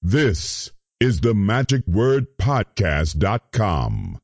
This is the magicwordpodcast.com.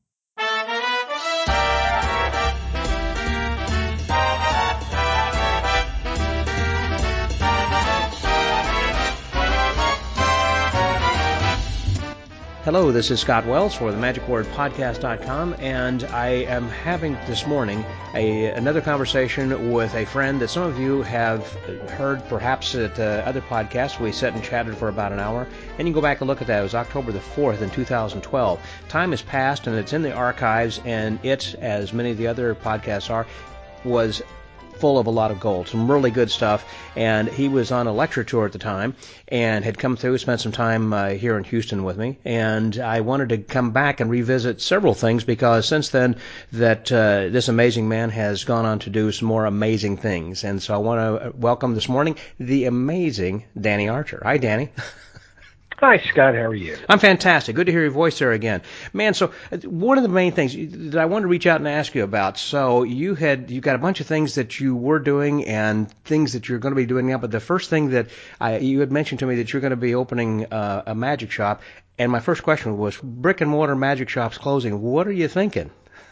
Hello, this is Scott Wells for the magicwordpodcast.com, and I am having this morning another conversation with a friend that some of you have heard perhaps at other podcasts. We sat and chatted for about an hour, and you can go back and look at that. It was October the 4th in 2012. Time has passed, and it's in the archives, and it, as many of the other podcasts are, was full of a lot of gold, some really good stuff. And he was on a lecture tour at the time and had come through, spent some time here in Houston with me. And I wanted to come back and revisit several things because since then that this amazing man has gone on to do some more amazing things. And so I want to welcome this morning the amazing Danny Archer. Hi, Danny. Hi, Scott. How are you? I'm fantastic. Good to hear your voice there again. Man, so one of the main things that I wanted to reach out and ask you about, so you've got a bunch of things that you were doing and things that you're going to be doing now, but the first thing that you had mentioned to me that you're going to be opening a magic shop, and my first question was, brick and mortar magic shops closing, what are you thinking?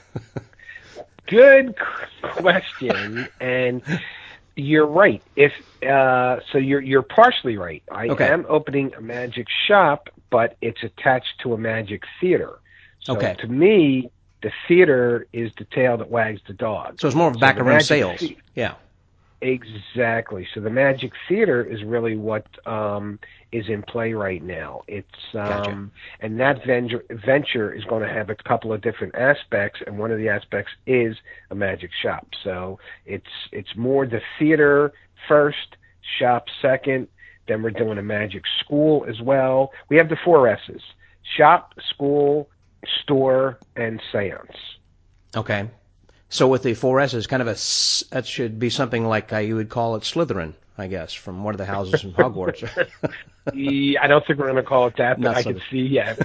Good question, and you're right. So you're partially right. I am opening a magic shop, but it's attached to a magic theater. So to me, the theater is the tail that wags the dog. So it's more of backroom sales. Yeah. Exactly. So the Magic Theater is really what is in play right now. It's Gotcha. And that venture is going to have a couple of different aspects, and one of the aspects is a magic shop. So it's more the theater first, shop second. Then we're doing a magic school as well. We have the 4 S's: shop, school, store, and seance. Okay. So with the 4 S's, kind of that should be something like you would call it Slytherin, I guess, from one of the houses in Hogwarts. I don't think we're going to call it that, but I can see, yeah.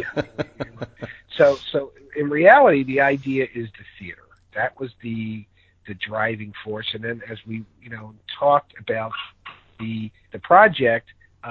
So in reality, the idea is the theater. That was the driving force. And then as we, talked about the project,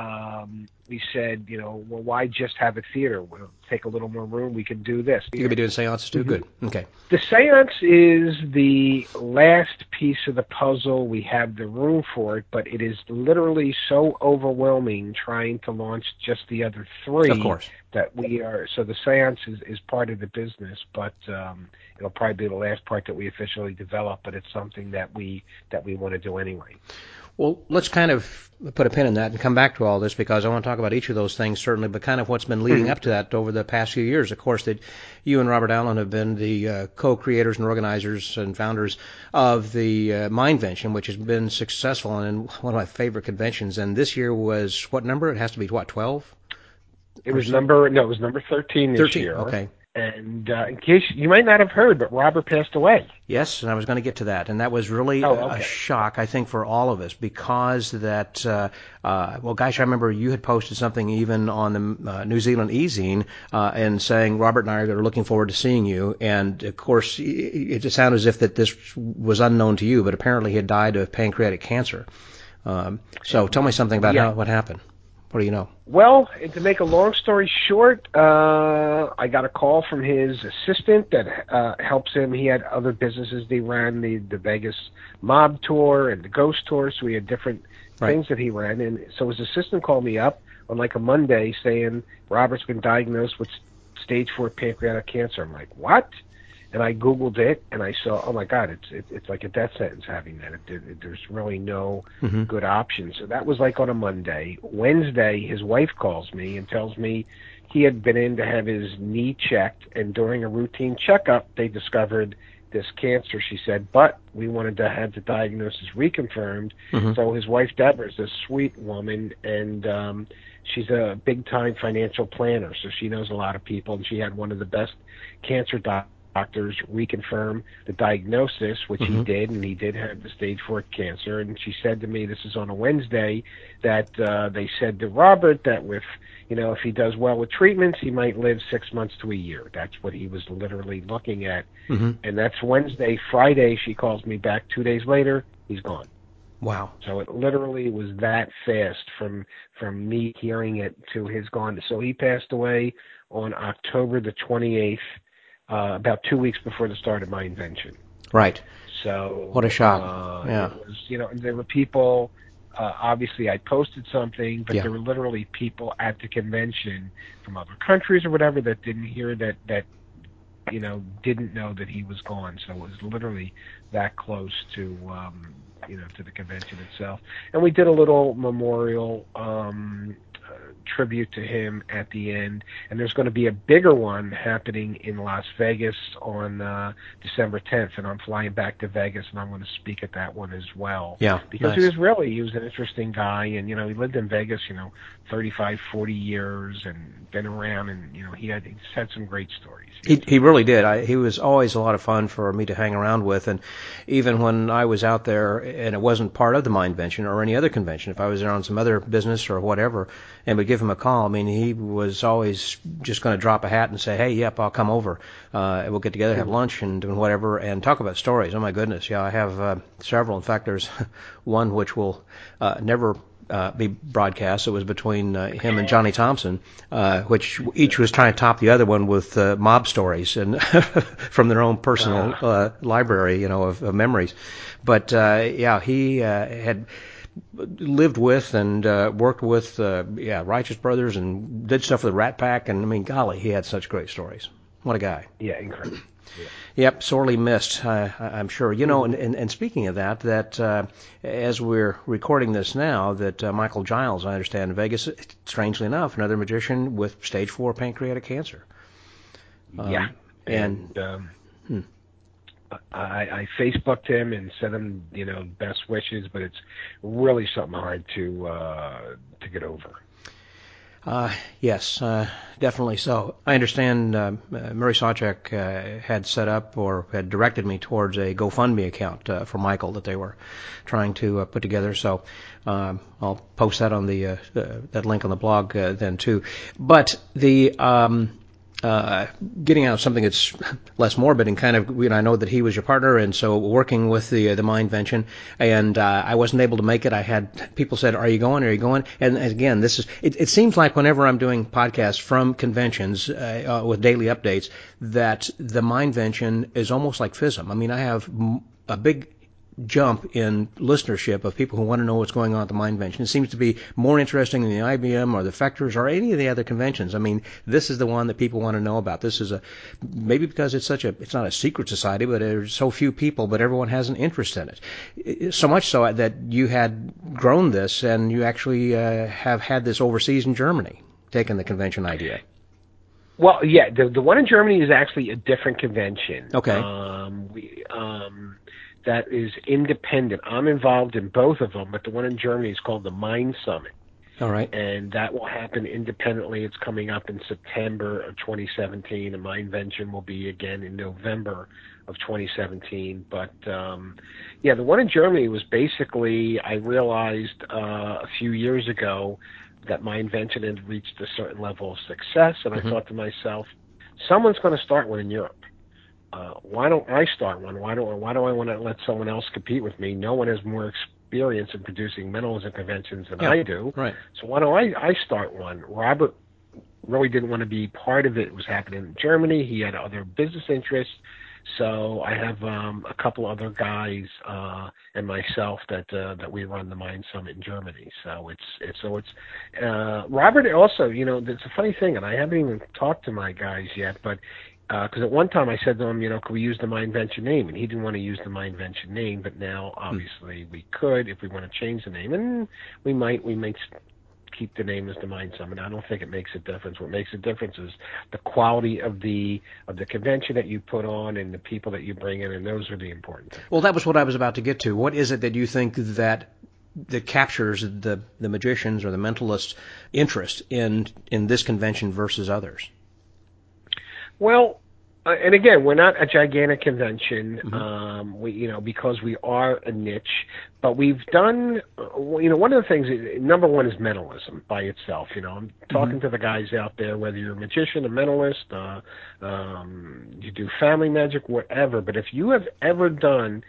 we said, well, why just have a theater? We'll take a little more room. We can do this. You could be doing seances too? Mm-hmm. Good. Okay. The seance is the last piece of the puzzle. We have the room for it, but it is literally so overwhelming trying to launch just the other 3. Of course. That we are. So the seance is part of the business, but it'll probably be the last part that we officially develop, but it's something that we want to do anyway. Well, let's kind of put a pin in that and come back to all this because I want to talk about each of those things, certainly, but kind of what's been leading up to that over the past few years. Of course, that you and Robert Allen have been the co-creators and organizers and founders of the Mindvention, which has been successful and one of my favorite conventions. And this year was what number? It has to be, 12? It was number 13 this year. Okay. And in case you might not have heard, but Robert passed away. Yes, and I was going to get to that, and that was really a shock, I think, for all of us because that. Well, gosh, I remember you had posted something even on the New Zealand e-zine and saying Robert and I are looking forward to seeing you, and of course it just sounded as if that this was unknown to you, but apparently he had died of pancreatic cancer. So tell me something about what happened. What do you know? Well, to make a long story short, I got a call from his assistant that helps him. He had other businesses. They ran the Vegas Mob Tour and the Ghost Tour, so he had different things that he ran. And so his assistant called me up on like a Monday saying, Robert's been diagnosed with stage 4 pancreatic cancer. I'm like, what? And I Googled it, and I saw, oh, my God, it's like a death sentence having that. There's really no good option. So that was like on a Monday. Wednesday, his wife calls me and tells me he had been in to have his knee checked, and during a routine checkup, they discovered this cancer, she said, but we wanted to have the diagnosis reconfirmed. So his wife, Deborah, is a sweet woman, and she's a big-time financial planner, so she knows a lot of people, and she had one of the best cancer doctors reconfirm the diagnosis, which he did, and he did have the stage 4 cancer. And she said to me, this is on a Wednesday, that they said to Robert that if he does well with treatments, he might live 6 months to a year. That's what he was literally looking at. And that's Wednesday. Friday, she calls me back 2 days later, he's gone. Wow. So it literally was that fast from me hearing it to his gone. So he passed away on October the 28th, about 2 weeks before the start of my invention. Right. So What a shock. Yeah. It was, there were people. Obviously, I posted something, but Yeah. there were literally people at the convention from other countries or whatever that didn't hear that didn't know that he was gone. So it was literally that close to to the convention itself. And we did a little memorial tribute to him at the end. And there's going to be a bigger one happening in Las Vegas on December 10th. And I'm flying back to Vegas, and I'm going to speak at that one as well. Yeah. Because nice. he was an interesting guy. And, he lived in Vegas, 35, 40 years and been around. And, he's had some great stories. He really did. He was always a lot of fun for me to hang around with. And even when I was out there and it wasn't part of the Mindvention or any other convention, if I was there on some other business or whatever and would give him a call, I mean, he was always just going to drop a hat and say, hey, yep, I'll come over. We'll get together, have lunch and whatever, and talk about stories. Oh, my goodness. Yeah, I have several. In fact, there's one which will never be broadcast. It was between him and Johnny Thompson, which each was trying to top the other one with mob stories and from their own personal library, of memories. But he had lived with and worked with Righteous Brothers and did stuff with the Rat Pack, and I mean, golly, he had such great stories. What a guy! Yeah, incredible. Yeah. Yep, sorely missed, I'm sure. And speaking of that as we're recording this now, that Michael Giles, I understand, in Vegas, strangely enough, another magician with stage 4 pancreatic cancer. I Facebooked him and sent him, best wishes, but it's really something hard to get over. Yes, definitely so. I understand Murray Sawchuk had set up or had directed me towards a GoFundMe account for Michael that they were trying to put together. So I'll post that on the that link on the blog then too. But the getting out of something that's less morbid and kind of, I know that he was your partner, and so working with the Mindvention, and I wasn't able to make it. I had people said, "Are you going? Are you going?" And again, this is it seems like whenever I'm doing podcasts from conventions with daily updates, that the Mindvention is almost like FISM. I mean, I have a big jump in listenership of people who want to know what's going on at the Mindvention. It seems to be more interesting than the IBM or the Fectors or any of the other conventions. I mean, this is the one that people want to know about. This is maybe because it's not a secret society, but there's so few people, but everyone has an interest in it. So much so that you had grown this and you actually have had this overseas in Germany, taking the convention idea. Well, yeah, the one in Germany is actually a different convention. Okay. That is independent. I'm involved in both of them, but the one in Germany is called the Mind Summit. All right. And that will happen independently. It's coming up in September of 2017. And Mindvention will be again in November of 2017. But, the one in Germany was basically, I realized a few years ago that Mindvention had reached a certain level of success. And I thought to myself, someone's going to start one in Europe. Why don't I start one? Why do I want to let someone else compete with me? No one has more experience in producing mentalism conventions than I do. Right. So why don't I start one? Robert really didn't want to be part of it. It was happening in Germany. He had other business interests. So I have a couple other guys and myself that we run the Mind Summit in Germany. So it's Robert also. It's a funny thing, and I haven't even talked to my guys yet, but. Because at one time I said to him, could we use the Mindvention name? And he didn't want to use the Mindvention name, but now obviously we could if we want to change the name, and we might keep the name as the Mind Summit. I don't think it makes a difference. What makes a difference is the quality of the convention that you put on and the people that you bring in, and those are the important things. Well, that was what I was about to get to. What is it that you think that captures the magicians or the mentalists' interest in this convention versus others? Well, and again, we're not a gigantic convention, because we are a niche, but we've done, one of the things, number one is mentalism by itself. I'm talking to the guys out there, whether you're a magician, a mentalist, you do family magic, whatever, but if you have ever done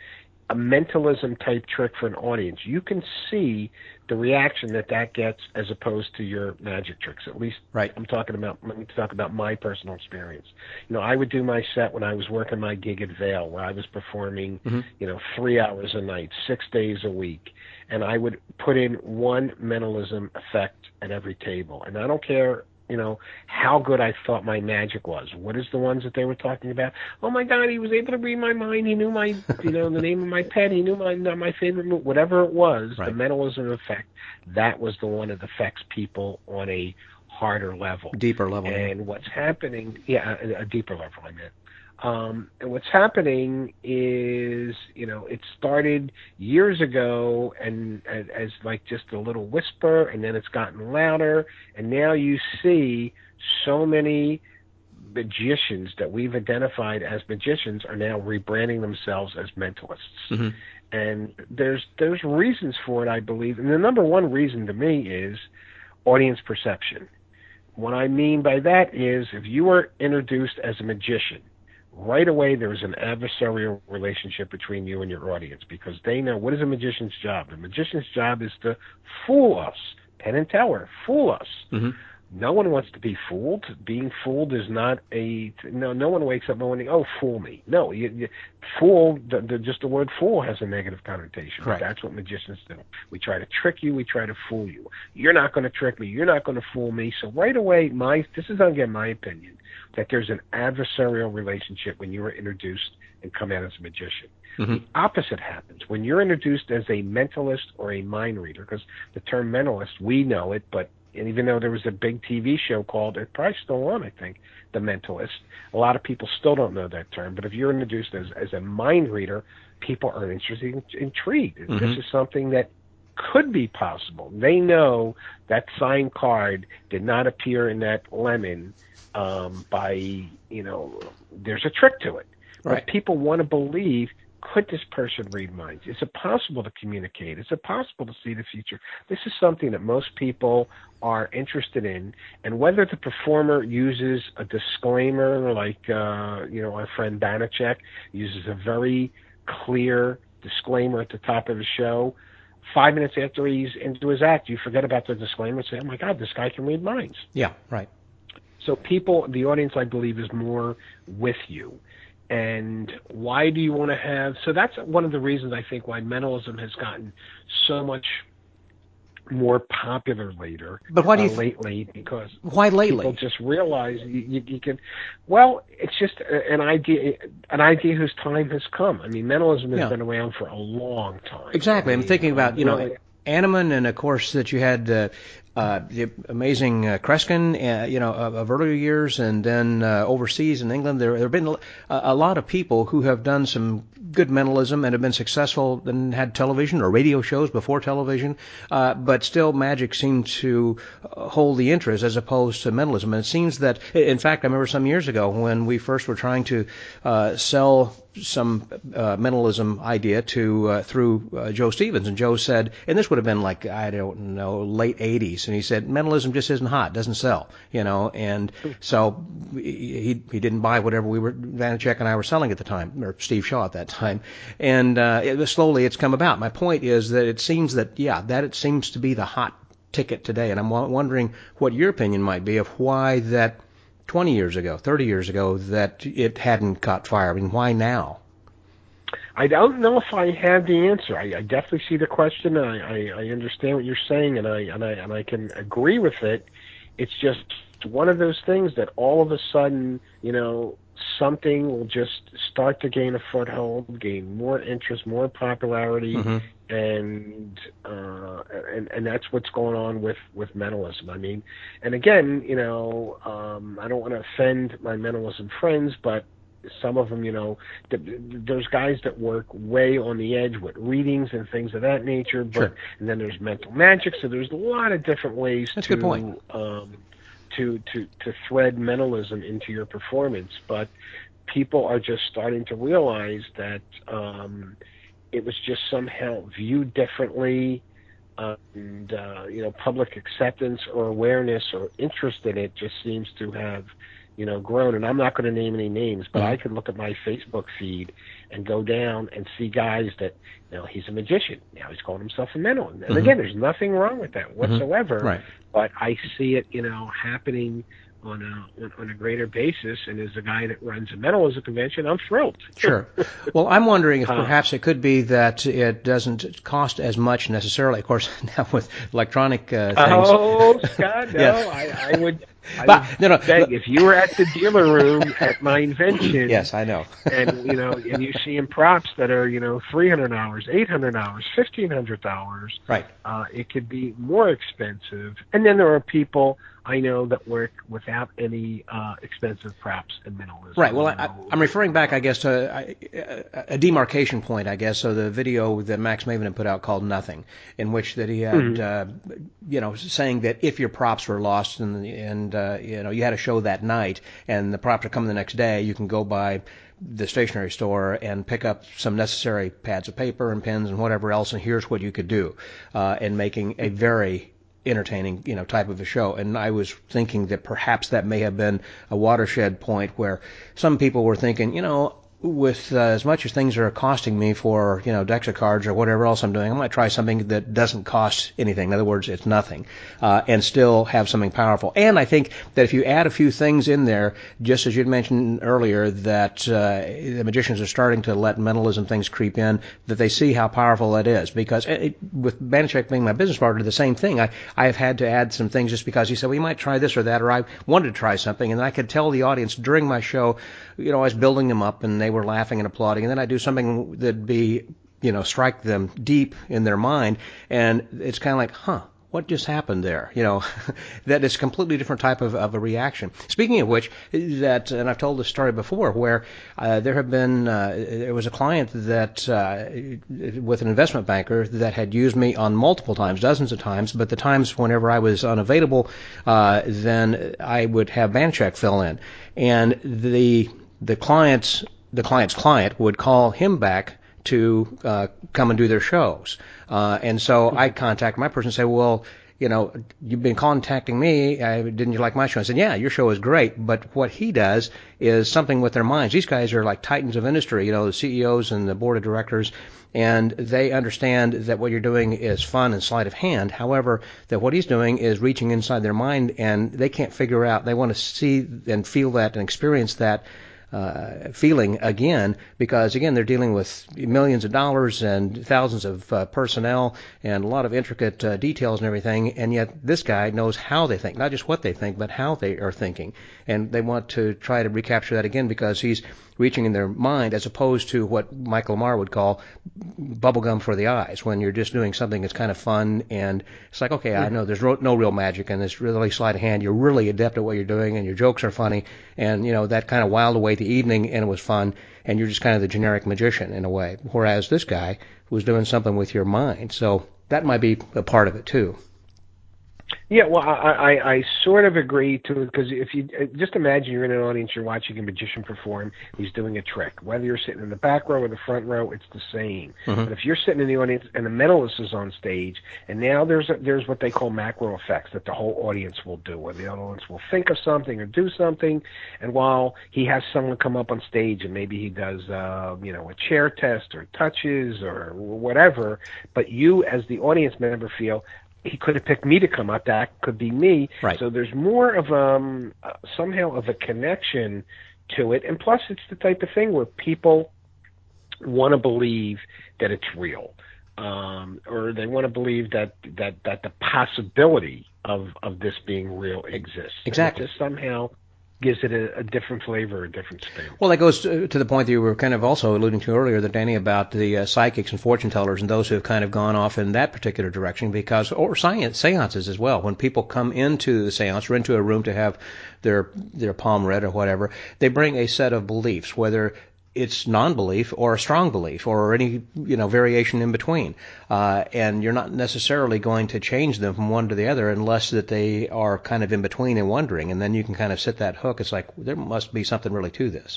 a mentalism type trick for an audience, you can see the reaction that gets as opposed to your magic tricks. At least right. Let me talk about my personal experience. I would do my set when I was working my gig at Vail, where I was performing, 3 hours a night, 6 days a week. And I would put in one mentalism effect at every table. And I don't care, how good I thought my magic was. What is the ones that they were talking about? Oh my God, he was able to read my mind. He knew my, the name of my pet. He knew my favorite move. Whatever it was, right. The mentalism effect, that was the one that affects people on a harder level. Deeper level. And what's happening, a deeper level, I meant. And what's happening is, it started years ago and as like just a little whisper, and then it's gotten louder, and now you see so many magicians that we've identified as magicians are now rebranding themselves as mentalists. Mm-hmm. And there's reasons for it, I believe. And the number one reason to me is audience perception. What I mean by that is if you are introduced as a magician, right away there's an adversarial relationship between you and your audience, because they know what is a magician's job. The magician's job is to fool us. Penn and Teller, fool us. Mm-hmm. No one wants to be fooled. Being fooled is not no one wakes up morning, oh, fool me. No, fool, just the word fool has a negative connotation. Correct. That's what magicians do. We try to trick you. We try to fool you. You're not going to trick me. You're not going to fool me. So right away, this is, again, my opinion, that there's an adversarial relationship when you are introduced and come out as a magician. Mm-hmm. The opposite happens when you're introduced as a mentalist or a mind reader, because the term mentalist, we know it, but even though there was a big TV show called, it's probably still on, I think, The Mentalist, a lot of people still don't know that term. But if you're introduced as a mind reader, people are intrigued. Mm-hmm. This is something that could be possible. They know that signed card did not appear in that lemon there's a trick to it. Right. But people want to believe, could this person read minds? Is it possible to communicate? Is it possible to see the future? This is something that most people are interested in. And whether the performer uses a disclaimer like, our friend Banachek uses a very clear disclaimer at the top of the show, 5 minutes after he's into his act, you forget about the disclaimer and say, oh my God, this guy can read minds. Yeah, right. So the audience, I believe, is more with you. And why do you want to have... So that's one of the reasons I think why mentalism has gotten so much more popular But why do you lately, because why lately? People just realize you can... Well, it's just an idea whose time has come. I mean, mentalism has been around for a long time. Exactly. I'm thinking about, Annemann, and of course that you had the amazing Kreskin, of earlier years, and then overseas in England. There have been a lot of people who have done some good mentalism and have been successful and had television or radio shows before television, but still magic seemed to hold the interest as opposed to mentalism. And it seems that, in fact, I remember some years ago when we first were trying to sell some mentalism idea through Joe Stevens, and Joe said, and this would have been like, I don't know, late 80s, and he said mentalism just isn't hot, doesn't sell, and so he didn't buy whatever Vanacek and I were selling at the time, or Steve Shaw at that time, and slowly it's come about. My point is that it seems that it seems to be the hot ticket today, and I'm wondering what your opinion might be of why that 20 years ago, 30 years ago, that it hadn't caught fire. I mean, why now? I don't know if I have the answer. I definitely see the question, and I understand what you're saying, and I can agree with it. It's just one of those things that all of a sudden, something will just start to gain a foothold, gain more interest, more popularity, mm-hmm. and that's what's going on with mentalism. I mean, and again, I don't want to offend my mentalism friends, but some of them, there's guys that work way on the edge with readings and things of that nature. But sure. And then there's mental magic. So there's a lot of different ways That's a good point. To thread mentalism into your performance. But people are just starting to realize that it was just somehow viewed differently, and public acceptance or awareness or interest in it just seems to have grown. And I'm not going to name any names, but Mm-hmm. I could look at my Facebook feed and go down and see guys that, he's a magician. Now he's calling himself a mental. And Mm-hmm. again, there's nothing wrong with that whatsoever. Mm-hmm. Right. But I see it, happening on a greater basis. And as a guy that runs a mentalism convention, I'm thrilled. Sure. Well, I'm wondering if perhaps it could be that it doesn't cost as much necessarily. Of course, now with electronic things. Oh, Scott, no. Yeah. I would no. beg, if you were at the dealer room at my invention. Yes, I know. and you see in props that are $300, $800, $1,500. Right. It could be more expensive. And then there are people I know that work without any expensive props and minimalism. Right. Well, I'm referring back, I guess, to a demarcation point, I guess. So the video that Max Maven had put out called "Nothing," in which that he had, saying that if your props were lost and you had a show that night and the props are coming the next day, you can go by the stationery store and pick up some necessary pads of paper and pens and whatever else, and here's what you could do, in making a very entertaining, type of a show. And I was thinking that perhaps that may have been a watershed point where some people were thinking, with as much as things are costing me for, decks of cards or whatever else I'm doing, I might try something that doesn't cost anything. In other words, it's nothing, and still have something powerful. And I think that if you add a few things in there, just as you'd mentioned earlier, that the magicians are starting to let mentalism things creep in, that they see how powerful that is. Because with Banachek being my business partner, the same thing. I have had to add some things just because he said, well, you might try this or that, or I wanted to try something, and I could tell the audience during my show, I was building them up, and they were laughing and applauding, and then I do something that'd be, strike them deep in their mind, and it's kind of like, what just happened there? That is a completely different type of a reaction. Speaking of which, and I've told this story before, where there was a client that, with an investment banker that had used me on multiple times, dozens of times, but the times whenever I was unavailable, then I would have Banachek fill in, and the client's client would call him back to come and do their shows. And so I contact my person and say, well, you've been contacting me. Didn't you like my show? I said, yeah, your show is great. But what he does is something with their minds. These guys are like titans of industry, the CEOs and the board of directors, and they understand that what you're doing is fun and sleight of hand. However, that what he's doing is reaching inside their mind, and they can't figure out. They want to see and feel that and experience that feeling again, because again they're dealing with millions of dollars and thousands of personnel and a lot of intricate details and everything, and yet this guy knows how they think, not just what they think, but how they are thinking, and they want to try to recapture that again because he's reaching in their mind, as opposed to what Michael Lamar would call bubblegum for the eyes, when you're just doing something that's kind of fun, and it's like, okay, I know there's no real magic, and it's really sleight of hand. You're really adept at what you're doing, and your jokes are funny, and that kind of wiled away the evening, and it was fun, and you're just kind of the generic magician in a way. Whereas this guy was doing something with your mind, so that might be a part of it too. Yeah, well, I sort of agree to it, because if you just imagine you're in an audience, you're watching a magician perform, he's doing a trick. Whether you're sitting in the back row or the front row, it's the same. Mm-hmm. But if you're sitting in the audience and the mentalist is on stage, and now there's what they call macro effects that the whole audience will do, where the audience will think of something or do something, and while he has someone come up on stage and maybe he does a chair test or touches or whatever, but you as the audience member feel, he could have picked me to come up. That could be me. Right. So there's more of somehow of a connection to it. And plus, it's the type of thing where people want to believe that it's real, or they want to believe that the possibility of this being real exists. Exactly. And it just somehow gives it a different flavor, a different spin. Well, that goes to the point that you were kind of also alluding to earlier, that Danny, about the psychics and fortune tellers and those who have kind of gone off in that particular direction, or seances as well. When people come into the seance or into a room to have their palm read or whatever, they bring a set of beliefs, whether it's non-belief or a strong belief or any variation in between, and you're not necessarily going to change them from one to the other unless that they are kind of in between and wondering, and then you can kind of set that hook. It's like, there must be something really to this.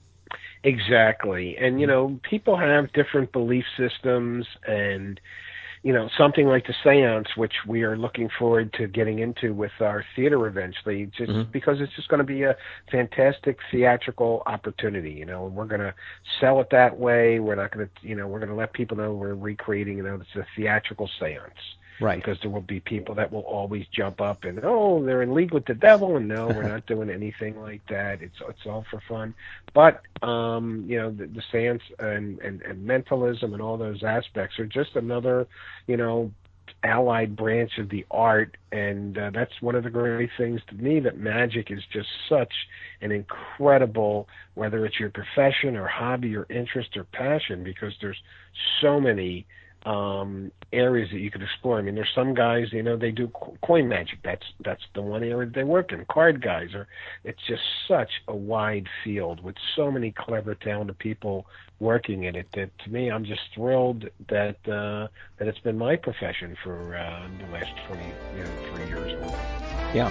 Exactly. And people have different belief systems, and something like the seance, which we are looking forward to getting into with our theater eventually, just because it's just going to be a fantastic theatrical opportunity, and we're going to sell it that way. We're not going to, we're going to let people know we're recreating, it's a theatrical seance. Right. Because there will be people that will always jump up and, they're in league with the devil, and no, we're not doing anything like that. It's all for fun. But, the seance and mentalism and all those aspects are just another, allied branch of the art, and that's one of the great things to me, that magic is just such an incredible, whether it's your profession or hobby or interest or passion, because there's so many areas that you could explore. I mean, there's some guys, they do coin magic. That's the one area they work in. Card guys it's just such a wide field with so many clever, talented people working in it, that to me, I'm just thrilled that it's been my profession for the last 3 years or more. Yeah.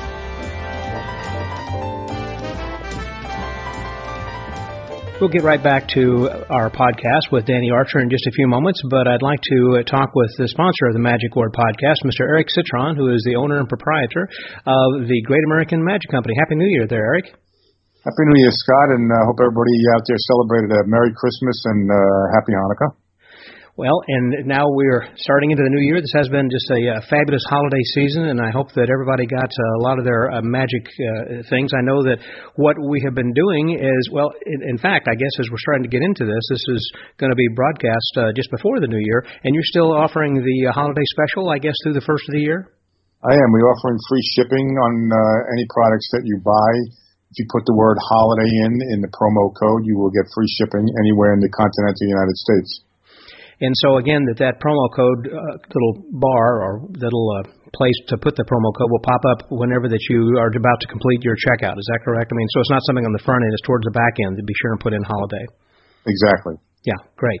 We'll get right back to our podcast with Danny Archer in just a few moments, but I'd like to talk with the sponsor of the Magic Word podcast, Mr. Eric Citron, who is the owner and proprietor of the Great American Magic Company. Happy New Year there, Eric. Happy New Year, Scott, and I hope everybody out there celebrated a Merry Christmas and Happy Hanukkah. Well, and now we're starting into the new year. This has been just a fabulous holiday season, and I hope that everybody got a lot of their magic things. I know that what we have been doing is, well, in fact, I guess as we're starting to get into this is going to be broadcast just before the new year, and you're still offering the holiday special, I guess, through the first of the year? I am. We're offering free shipping on any products that you buy. If you put the word holiday in the promo code, you will get free shipping anywhere in the continental United States. And so, again, that promo code, little bar or little place to put the promo code will pop up whenever that you are about to complete your checkout. Is that correct? I mean, so it's not something on the front end. It's towards the back end. To be sure and put in holiday. Exactly. Yeah, great.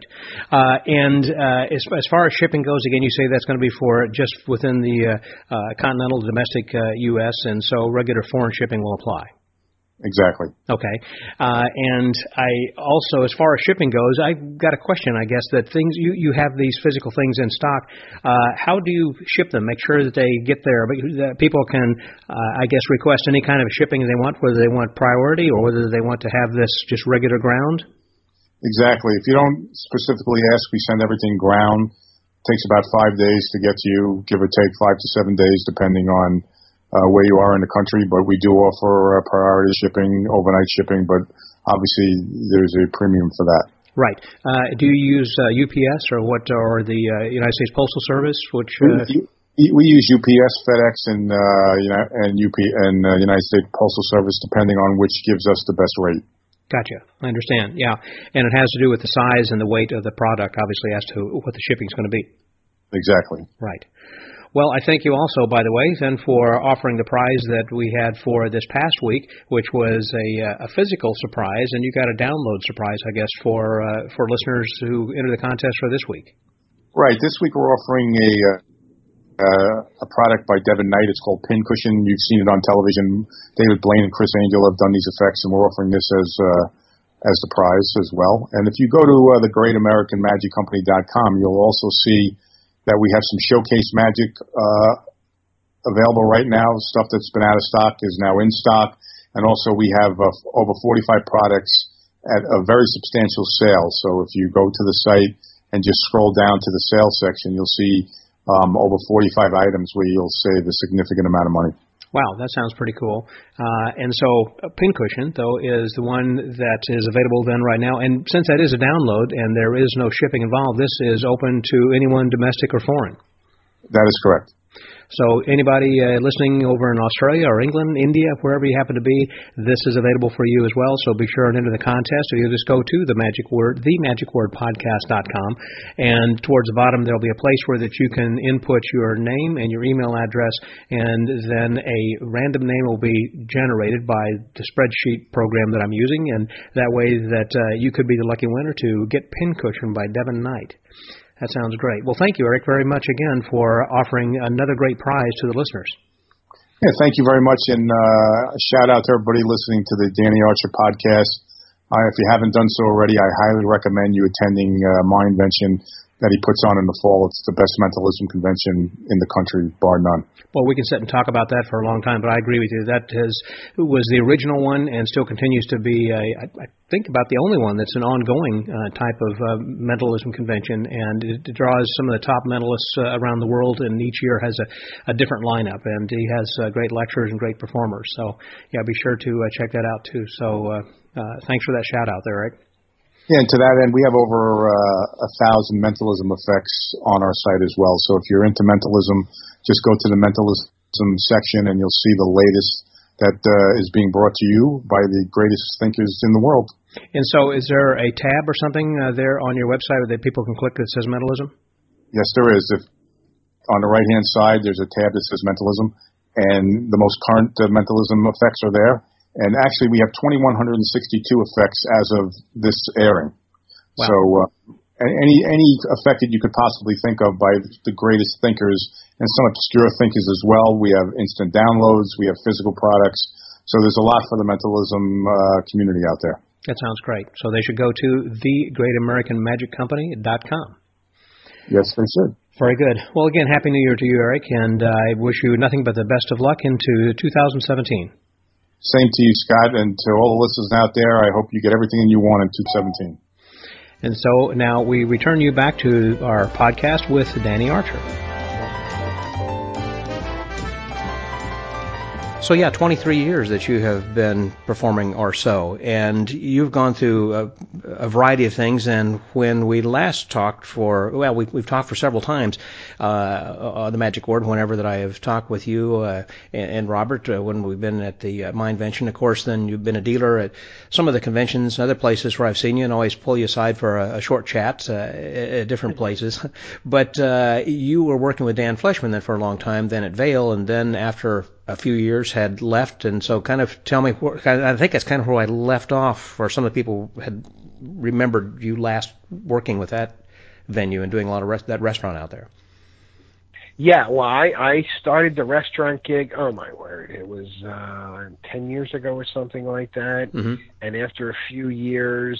As far as shipping goes, again, you say that's going to be for just within the continental domestic U.S., and so regular foreign shipping will apply. Exactly. Okay. And I also, as far as shipping goes, I've got a question, I guess, that things, you have these physical things in stock. How do you ship them? Make sure that they get there. But that people can, I guess, request any kind of shipping they want, whether they want priority or whether they want to have this just regular ground? Exactly. If you don't specifically ask, we send everything ground. It takes about 5 days to get to you, give or take 5 to 7 days, depending on where you are in the country, but we do offer priority shipping, overnight shipping, but obviously there's a premium for that. Right. Do you use UPS or the United States Postal Service? Which we use UPS, FedEx, and United States Postal Service, depending on which gives us the best rate. Gotcha. I understand. Yeah, and it has to do with the size and the weight of the product, obviously, as to what the shipping is going to be. Exactly. Right. Well, I thank you also, by the way, then for offering the prize that we had for this past week, which was a physical surprise, and you got a download surprise, I guess, for listeners who enter the contest for this week. Right. This week we're offering a product by Devin Knight. It's called Pincushion. You've seen it on television. David Blaine and Chris Angel have done these effects, and we're offering this as the prize as well. And if you go to the GreatAmericanMagicCompany.com, you'll also see that we have some showcase magic available right now. Stuff that's been out of stock is now in stock. And also we have over 45 products at a very substantial sale. So if you go to the site and just scroll down to the sales section, you'll see over 45 items where you'll save a significant amount of money. Wow, that sounds pretty cool. And so Pincushion, though, is the one that is available then right now. And since that is a download and there is no shipping involved, this is open to anyone domestic or foreign. That is correct. So anybody listening over in Australia or England, India, wherever you happen to be, this is available for you as well. So be sure and enter the contest, or you'll just go to themagicwordpodcast.com, and towards the bottom there'll be a place where that you can input your name and your email address, and then a random name will be generated by the spreadsheet program that I'm using, and that way that you could be the lucky winner to get Pincushion by Devin Knight. That sounds great. Well, thank you, Eric, very much again for offering another great prize to the listeners. Yeah, thank you very much, and a shout out to everybody listening to the Danny Archer podcast. If you haven't done so already, I highly recommend you attending my invention, that he puts on in the fall. It's the best mentalism convention in the country, bar none. Well, we can sit and talk about that for a long time, but I agree with you. That was the original one and still continues to be, I think, about the only one that's an ongoing type of mentalism convention, and it draws some of the top mentalists around the world, and each year has a different lineup, and he has great lecturers and great performers. So, yeah, be sure to check that out, too. So thanks for that shout-out there, Eric. Yeah, and to that end, we have over 1,000 mentalism effects on our site as well. So if you're into mentalism, just go to the mentalism section and you'll see the latest that is being brought to you by the greatest thinkers in the world. And so is there a tab or something there on your website that people can click that says mentalism? Yes, there is. On the right-hand side, there's a tab that says mentalism, and the most current mentalism effects are there. And actually, we have 2,162 effects as of this airing. Wow. So any effect that you could possibly think of by the greatest thinkers and some obscure thinkers as well. We have instant downloads. We have physical products. So there's a lot for the mentalism community out there. That sounds great. So they should go to thegreatamericanmagiccompany.com. Yes, they should. Very good. Well, again, Happy New Year to you, Eric, and I wish you nothing but the best of luck into 2017. Same to you, Scott, and to all the listeners out there, I hope you get everything you want in 2017. And so now we return you back to our podcast with Danny Archer. So, 23 years that you have been performing or so, and you've gone through a variety of things, and when we last talked we've talked for several times on the Magic Word, whenever that I have talked with you and Robert, when we've been at the Mindvention. Of course, then you've been a dealer at some of the conventions, other places where I've seen you, and always pull you aside for a short chat at different places. But you were working with Dan Fleshman then for a long time, then at Vail, and then after a few years had left, and so kind of tell me, I think that's kind of where I left off, or some of the people had remembered you last working with that venue and doing a lot of that restaurant out there. Yeah, well, I started the restaurant gig, oh my word, it was 10 years ago or something like that, Mm-hmm. And after a few years,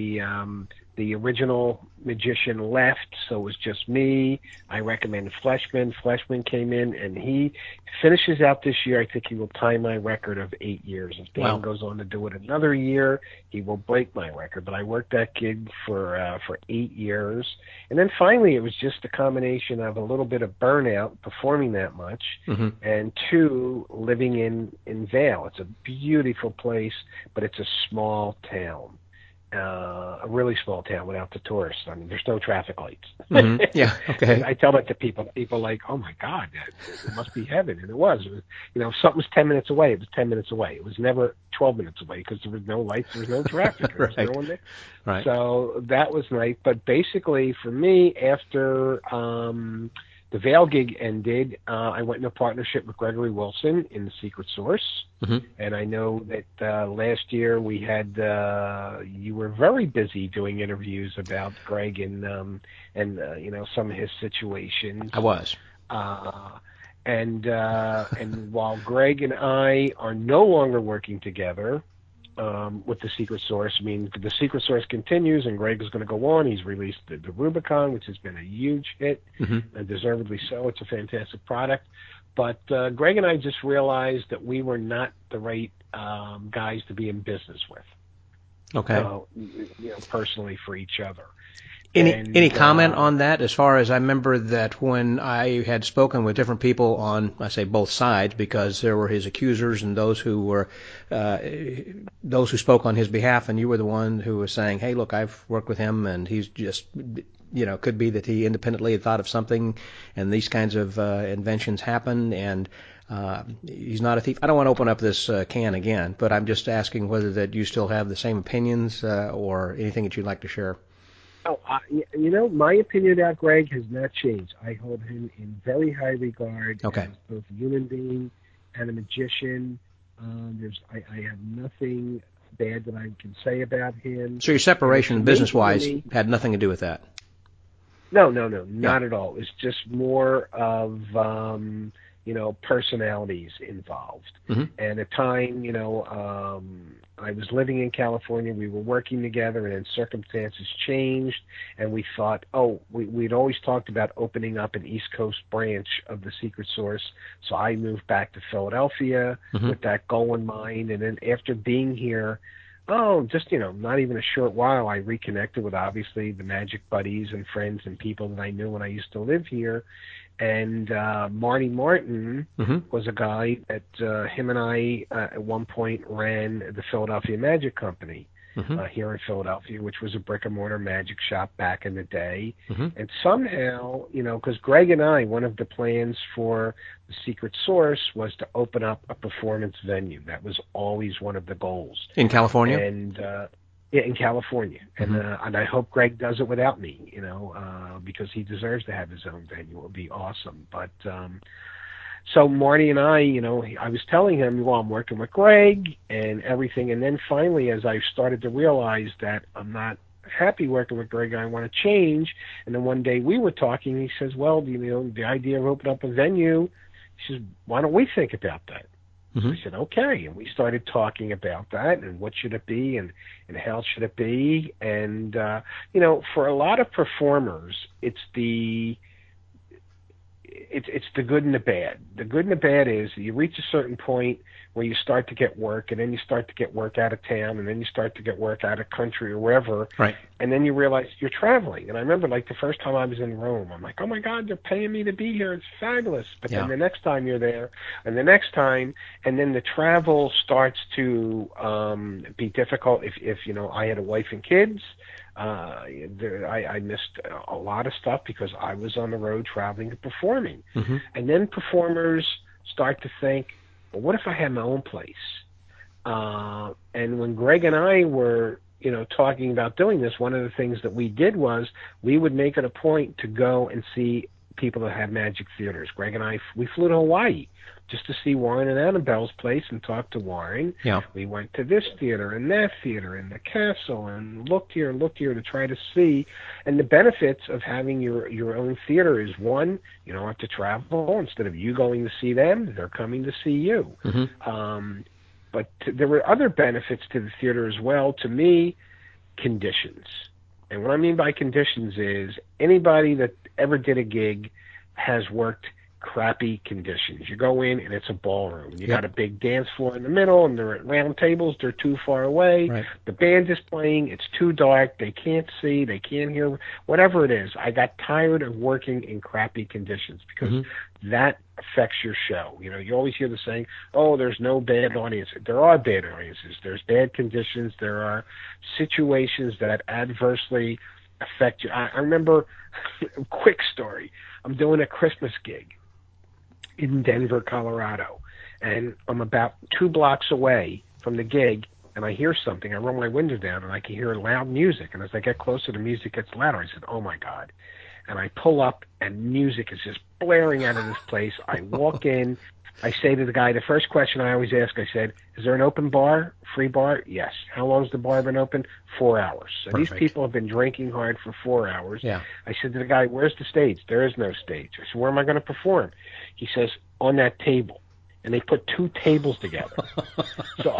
the original magician left, so it was just me. I recommended Fleshman. Fleshman came in, and he finishes out this year. I think he will tie my record of 8 years. If Dan goes on to do it another year, he will break my record. But I worked that gig for 8 years. And then finally, it was just a combination of a little bit of burnout, performing that much, Mm-hmm. and two, living in Vail. It's a beautiful place, but it's a small town. A really small town without the tourists. I mean, there's no traffic lights. Mm-hmm. Yeah, okay. I tell that to people. People are like, oh my God, it must be heaven. And it was. If something was 10 minutes away, it was 10 minutes away. It was never 12 minutes away because there was no lights, there was no traffic. There was no one there. Right. So that was nice. But basically, for me, after the Vail gig ended, I went into partnership with Gregory Wilson in The Secret Source. Mm-hmm. And I know that last year we had you were very busy doing interviews about Greg and some of his situations. I was. And while Greg and I are no longer working together with The Secret Source, I mean, The Secret Source continues, and Greg is going to go on. He's released the Rubicon, which has been a huge hit, Mm-hmm. and deservedly so. It's a fantastic product. But Greg and I just realized that we were not the right guys to be in business with. Okay. Personally for each other. Any comment on that? As far as I remember that when I had spoken with different people on, I say both sides, because there were his accusers and those who spoke on his behalf, and you were the one who was saying, hey, look, I've worked with him, and he's just, could be that he independently had thought of something, and these kinds of inventions happen, and he's not a thief. I don't want to open up this can again, but I'm just asking whether that you still have the same opinions or anything that you'd like to share. Oh, my opinion about Greg has not changed. I hold him in very high regard as both a human being and a magician. I have nothing bad that I can say about him. So your separation, business-wise, had nothing to do with that? No, not at all. It's just more of, personalities involved. Mm-hmm. And at the time, I was living in California. We were working together, and then circumstances changed, and we thought, we'd always talked about opening up an East Coast branch of the Secret Source. So I moved back to Philadelphia Mm-hmm. with that goal in mind. And then after being here, just, not even a short while, I reconnected with, obviously, the Magic buddies and friends and people that I knew when I used to live here. And Marty Martin Mm-hmm. was a guy that him and I at one point ran the Philadelphia Magic Company Mm-hmm. Here in Philadelphia, which was a brick-and-mortar magic shop back in the day. Mm-hmm. And somehow, because Greg and I, one of the plans for the Secret Source was to open up a performance venue. That was always one of the goals. In California? And in California. Mm-hmm. And I hope Greg does it without me, because he deserves to have his own venue. It would be awesome. But so Marty and I, I was telling him, I'm working with Greg and everything. And then finally, as I started to realize that I'm not happy working with Greg, I want to change. And then one day we were talking, he says, well, the idea of opening up a venue, he says, why don't we think about that? Mm-hmm. I said, okay. And we started talking about that and what should it be and how should it be. And, for a lot of performers, it's the good and the bad. The good and the bad is you reach a certain point where you start to get work, and then you start to get work out of town, and then you start to get work out of country or wherever. Right. And then you realize you're traveling. And I remember, the first time I was in Rome, I'm like, oh, my God, they're paying me to be here. It's fabulous. But then the next time you're there, and the next time, and then the travel starts to be difficult. If I had a wife and kids, I missed a lot of stuff because I was on the road traveling and performing. Mm-hmm. And then performers start to think, well, what if I had my own place? And when Greg and I were, talking about doing this, one of the things that we did was we would make it a point to go and see people that have magic theaters. Greg and I, we flew to Hawaii just to see Warren and Annabelle's place and talk to Warren. Yeah. We went to this theater and that theater and the castle and looked here to try to see. And the benefits of having your own theater is, one, you don't have to travel. Instead of you going to see them, they're coming to see you. Mm-hmm. But there were other benefits to the theater as well. To me, conditions. And what I mean by conditions is anybody that ever did a gig has worked crappy conditions. You go in and it's a ballroom. You got a big dance floor in the middle, and they're at round tables. They're too far away. Right. The band is playing. It's too dark. They can't see. They can't hear. Whatever it is, I got tired of working in crappy conditions because that affects your show. You always hear the saying, oh, there's no bad audience. There are bad audiences. There's bad conditions. There are situations that adversely affect you. I remember a quick story. I'm doing a Christmas gig in Denver, Colorado, and I'm about 2 blocks away from the gig, and I hear something. I roll my window down, and I can hear loud music, and as I get closer, the music gets louder. I said, oh, my God. And I pull up, and music is just blaring out of this place. I walk in. I say to the guy, the first question I always ask, I said, is there an open bar, free bar? Yes. How long has the bar been open? 4 hours. So Perfect. These people have been drinking hard for 4 hours. Yeah. I said to the guy, where's the stage? There is no stage. I said, where am I going to perform? He says, on that table. And they put 2 tables together. So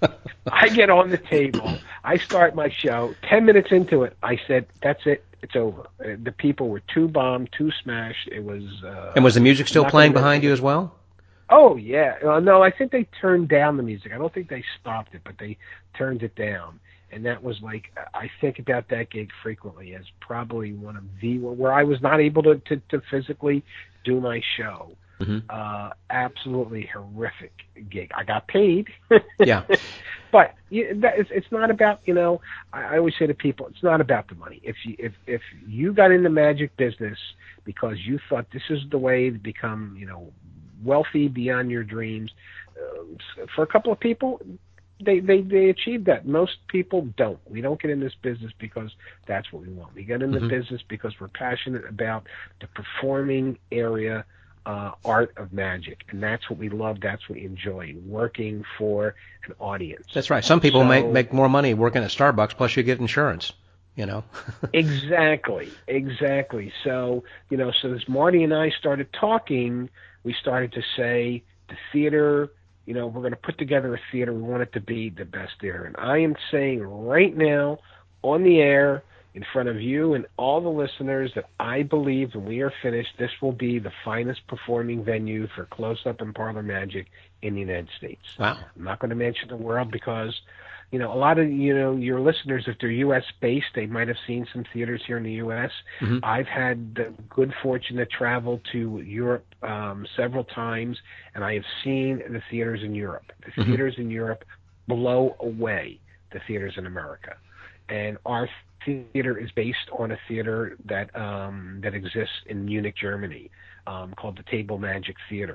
I get on the table. I start my show. 10 minutes into it, I said, that's it. It's over. The people were too bombed, too smashed. It was. And was the music still playing behind you as well? Oh, yeah. No, I think they turned down the music. I don't think they stopped it, but they turned it down. And that was I think about that gig frequently as probably one of where I was not able to physically do my show. Mm-hmm. Absolutely horrific gig. I got paid. Yeah. But it's not about, I always say to people, it's not about the money. If you got in the magic business because you thought this is the way to become, wealthy beyond your dreams, for a couple of people, they achieve that. Most people don't. We don't get in this business because that's what we want. We get in the business because we're passionate about the performing area, art of magic, and that's what we love. That's what we enjoy, working for an audience. That's right. Some people make more money working at Starbucks, plus you get insurance. Exactly. So so as Marty and I started talking, we started to say the theater, we're going to put together a theater. We want it to be the best theater. And I am saying right now on the air in front of you and all the listeners that I believe when we are finished, this will be the finest performing venue for close-up and parlor magic in the United States. Wow. I'm not going to mention the world because, a lot of, your listeners, if they're U.S.-based, they might have seen some theaters here in the U.S. Mm-hmm. I've had the good fortune to travel to Europe several times, and I have seen the theaters in Europe. The theaters in Europe blow away the theaters in America. And our theater is based on a theater that exists in Munich, Germany, called the Table Magic Theater.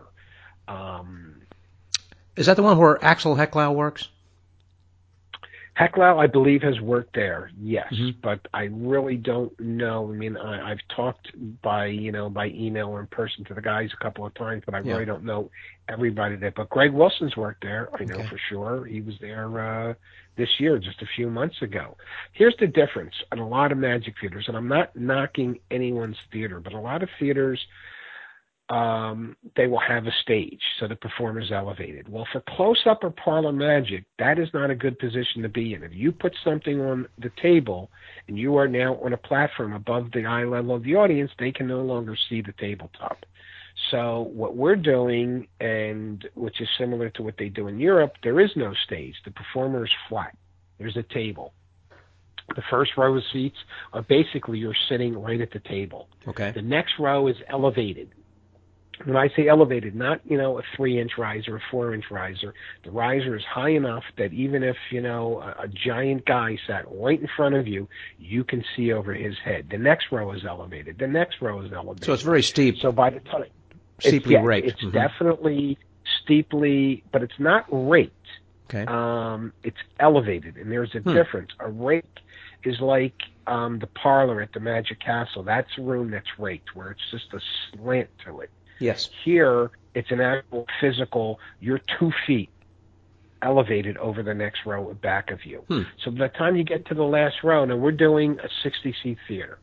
Is that the one where Axel Hecklau works? Hecklau, I believe, has worked there, yes, but I really don't know. I mean, I've talked by email or in person to the guys a couple of times, but I really don't know everybody there. But Greg Wilson's worked there, I know for sure. He was there this year, just a few months ago. Here's the difference in a lot of magic theaters, and I'm not knocking anyone's theater, but a lot of theaters, they will have a stage, so the performer's elevated. Well, for close-up or parlor magic, that is not a good position to be in. If you put something on the table and you are now on a platform above the eye level of the audience, they can no longer see the tabletop. So what we're doing, and which is similar to what they do in Europe, there is no stage. The performer is flat. There's a table. The first row of seats are basically you're sitting right at the table. Okay. The next row is elevated. When I say elevated, not, a 3-inch riser, a 4-inch riser. The riser is high enough that even if, a giant guy sat right in front of you, you can see over his head. The next row is elevated. The next row is elevated. So it's very steep. So by the time... Steeply raked. It's definitely steeply, but it's not raked. Okay. It's elevated, and there's a difference. A rake is like the parlor at the Magic Castle. That's a room that's raked, where it's just a slant to it. Yes. Here, it's an actual physical, you're 2 feet elevated over the next row back of you. So by the time you get to the last row, now we're doing a 60-seat theater.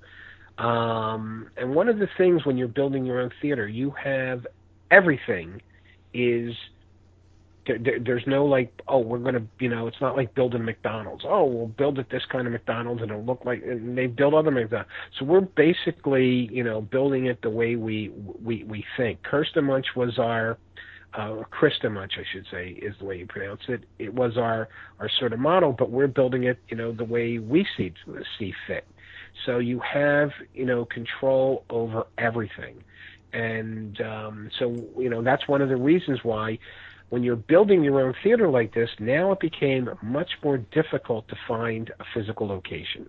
And one of the things when you're building your own theater, you have everything is... There's no we're going to, it's not like building McDonald's. Oh, we'll build it this kind of McDonald's and it'll look like, and they build other McDonald's. So we're basically, building it the way we think. Kirsten Munch was our, Krista Munch, I should say, is the way you pronounce it. It was our sort of model, but we're building it, the way we see fit. So you have, control over everything. And so, that's one of the reasons why when you're building your own theater like this, now it became much more difficult to find a physical location.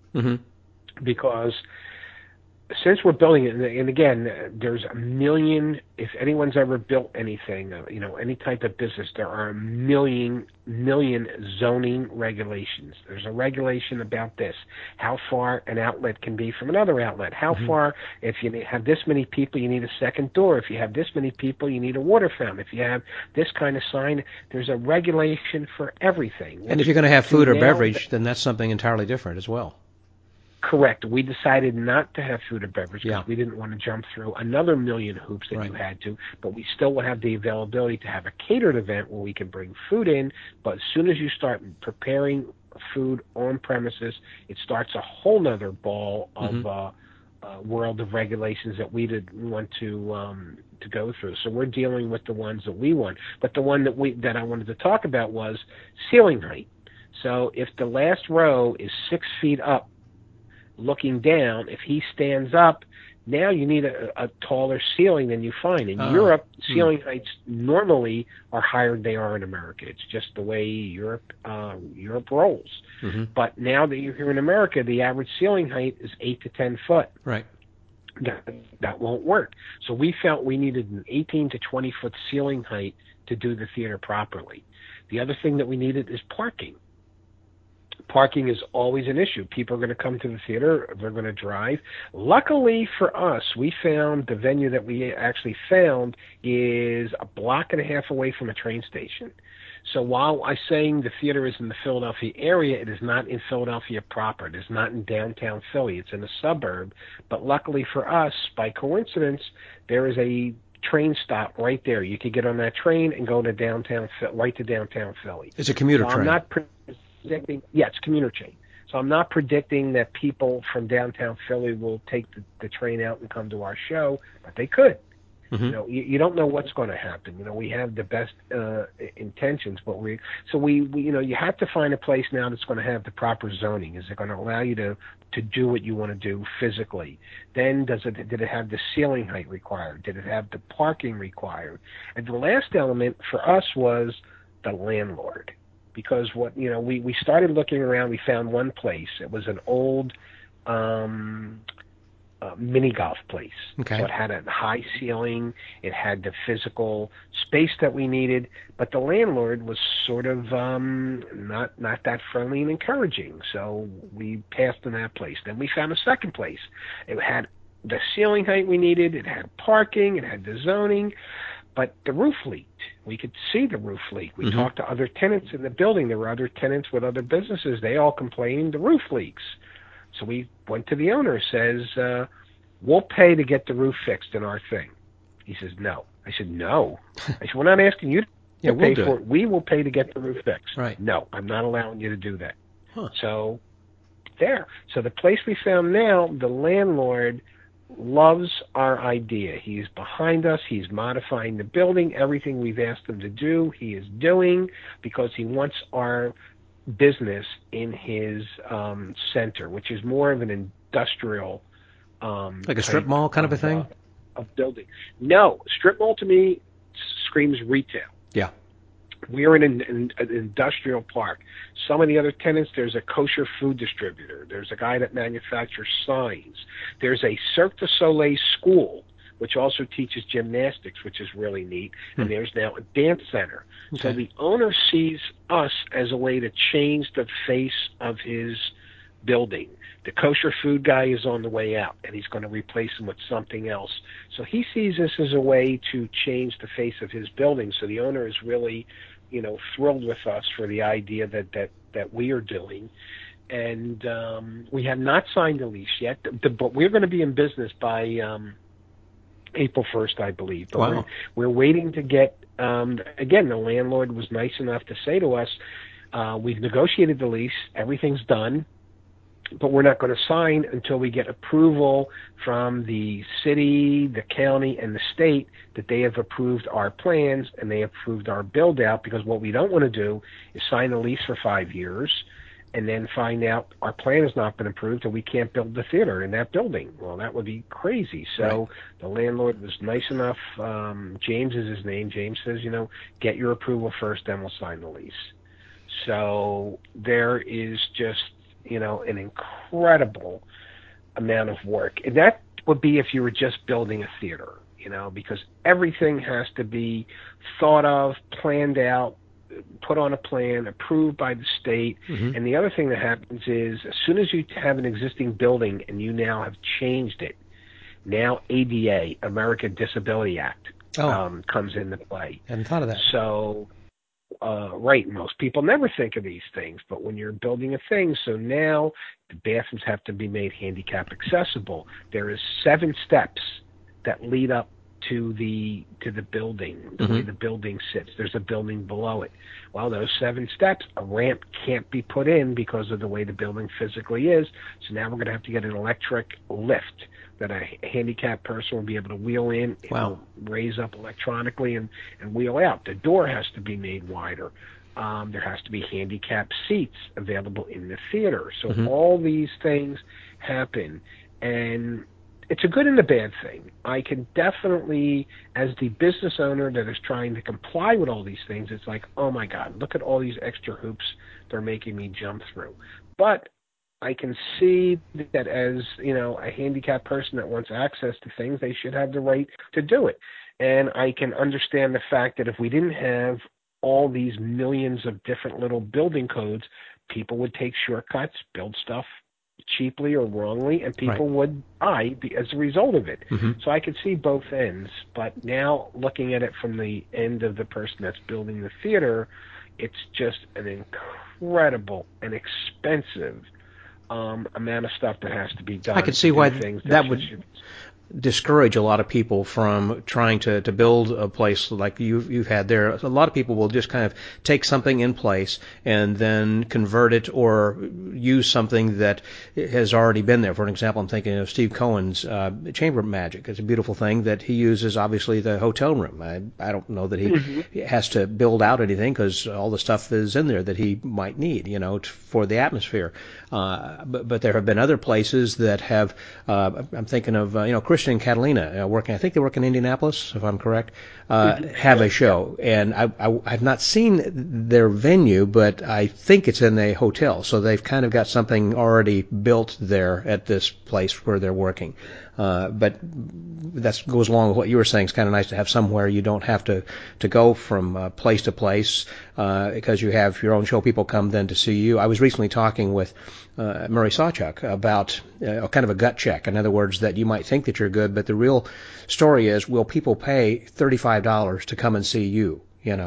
Because since we're building it, and again, there's a million, if anyone's ever built anything, any type of business, there are a million zoning regulations. There's a regulation about this, how far an outlet can be from another outlet, how far, if you have this many people, you need a second door. If you have this many people, you need a water fountain. If you have this kind of sign, there's a regulation for everything. And if you're going to have food or beverage, then that's something entirely different as well. Correct. We decided not to have food or beverage because we didn't want to jump through another million hoops that you had to, but we still will have the availability to have a catered event where we can bring food in, but as soon as you start preparing food on premises, it starts a whole nother ball of world of regulations that we didn't want to go through. So we're dealing with the ones that we want. But the one that I wanted to talk about was ceiling height. So if the last row is 6 feet up, looking down, if he stands up, now you need a taller ceiling than you find. In Europe, ceiling heights normally are higher than they are in America. It's just the way Europe rolls. But now that you're here in America, the average ceiling height is 8 to 10 foot. Right. That won't work. So we felt we needed an 18 to 20 foot ceiling height to do the theater properly. The other thing that we needed is parking. Parking is always an issue. People are going to come to the theater. They're going to drive. Luckily for us, we found the venue that we actually found is a block and a half away from a train station. So while I'm saying the theater is in the Philadelphia area, it is not in Philadelphia proper. It is not in downtown Philly. It's in a suburb. But luckily for us, by coincidence, there is a train stop right there. You could get on that train and go to right to downtown Philly. It's a commuter train. I'm not predicting. Yeah, it's a commuter train. So I'm not predicting that people from downtown Philly will take the train out and come to our show, but they could. Mm-hmm. You know, you don't know what's going to happen. You know, we have the best intentions, but we you know, you have to find a place now that's going to have the proper zoning. Is it going to allow you to do what you want to do physically? Then did it have the ceiling height required? Did it have the parking required? And the last element for us was the landlord, because we started looking around. We found one place. It was an old mini golf place. Okay. So it had a high ceiling. It had the physical space that we needed, but the landlord was sort of not that friendly and encouraging. So we passed on that place. Then we found a second place. It had the ceiling height we needed. It had parking. It had the zoning, but the roof leaked. We could see the roof leak. We talked to other tenants in the building. There were other tenants with other businesses. They all complained the roof leaks. So we went to the owner, says, we'll pay to get the roof fixed in our thing. He says, no. I said, no. I said, we're not asking you to pay for it. We will pay to get the roof fixed. Right. No, I'm not allowing you to do that. Huh. So there. So the place we found now, the landlord loves our idea. He's behind us. He's modifying the building. Everything we've asked him to do, he is doing, because he wants our business in his center, which is more of an industrial like a strip mall kind of a thing? Of building. No, strip mall to me screams retail. Yeah. We're in an industrial park. Some of the other tenants, there's a kosher food distributor. There's a guy that manufactures signs. There's a Cirque du Soleil school, which also teaches gymnastics, which is really neat. And there's now a dance center. Okay. So the owner sees us as a way to change the face of his building. The kosher food guy is on the way out, and he's going to replace him with something else. So he sees this as a way to change the face of his building. So the owner is really, thrilled with us for the idea that we are doing. And we have not signed a lease yet, but we're going to be in business by April 1st, I believe. But wow. We're waiting to get, again, the landlord was nice enough to say to us, we've negotiated the lease, everything's done, but we're not going to sign until we get approval from the city, the county, and the state that they have approved our plans and they approved our build-out, because what we don't want to do is sign a lease for 5 years and then find out our plan has not been approved and we can't build the theater in that building. Well, that would be crazy. So The landlord was nice enough. James is his name. James says, get your approval first, then we'll sign the lease. So there is just, an incredible amount of work. And that would be if you were just building a theater, because everything has to be thought of, planned out, put on a plan, approved by the state. And the other thing that happens is as soon as you have an existing building and you now have changed it, now ADA, American Disability Act, comes into play. I hadn't thought of that. So, most people never think of these things, but when you're building a thing, so now the bathrooms have to be made handicap accessible. There is 7 steps that lead up to the building, the way the building sits. There's a building below it. Well, those 7 steps, a ramp can't be put in because of the way the building physically is. So now we're going to have to get an electric lift that a handicapped person will be able to wheel in, raise up electronically, and wheel out. The door has to be made wider. There has to be handicapped seats available in the theater. So all these things happen, and it's a good and a bad thing. I can definitely, as the business owner that is trying to comply with all these things, it's like, oh my God, look at all these extra hoops they're making me jump through. But I can see that as, a handicapped person that wants access to things, they should have the right to do it. And I can understand the fact that if we didn't have all these millions of different little building codes, people would take shortcuts, build stuff cheaply or wrongly, and people would die as a result of it. So I could see both ends, but now looking at it from the end of the person that's building the theater, it's just an incredible and expensive amount of stuff that has to be done. I could see why that would discourage a lot of people from trying to build a place like you've had there. A lot of people will just kind of take something in place and then convert it or use something that has already been there. For an example, I'm thinking of Steve Cohen's Chamber Magic. It's a beautiful thing that he uses, obviously, the hotel room. I don't know that he has to build out anything because all the stuff is in there that he might need, for the atmosphere. But there have been other places that have, I'm thinking of, Christian and Catalina working, I think they work in Indianapolis, if I'm correct, have a show. And I've not seen their venue, but I think it's in a hotel. So they've kind of got something already built there at this place where they're working. But that goes along with what you were saying. It's kind of nice to have somewhere you don't have to go from place to place because you have your own show. People come then to see you. I was recently talking with Murray Sawchuk about kind of a gut check. In other words, that you might think that you're good, but the real story is, will people pay $35 to come and see you?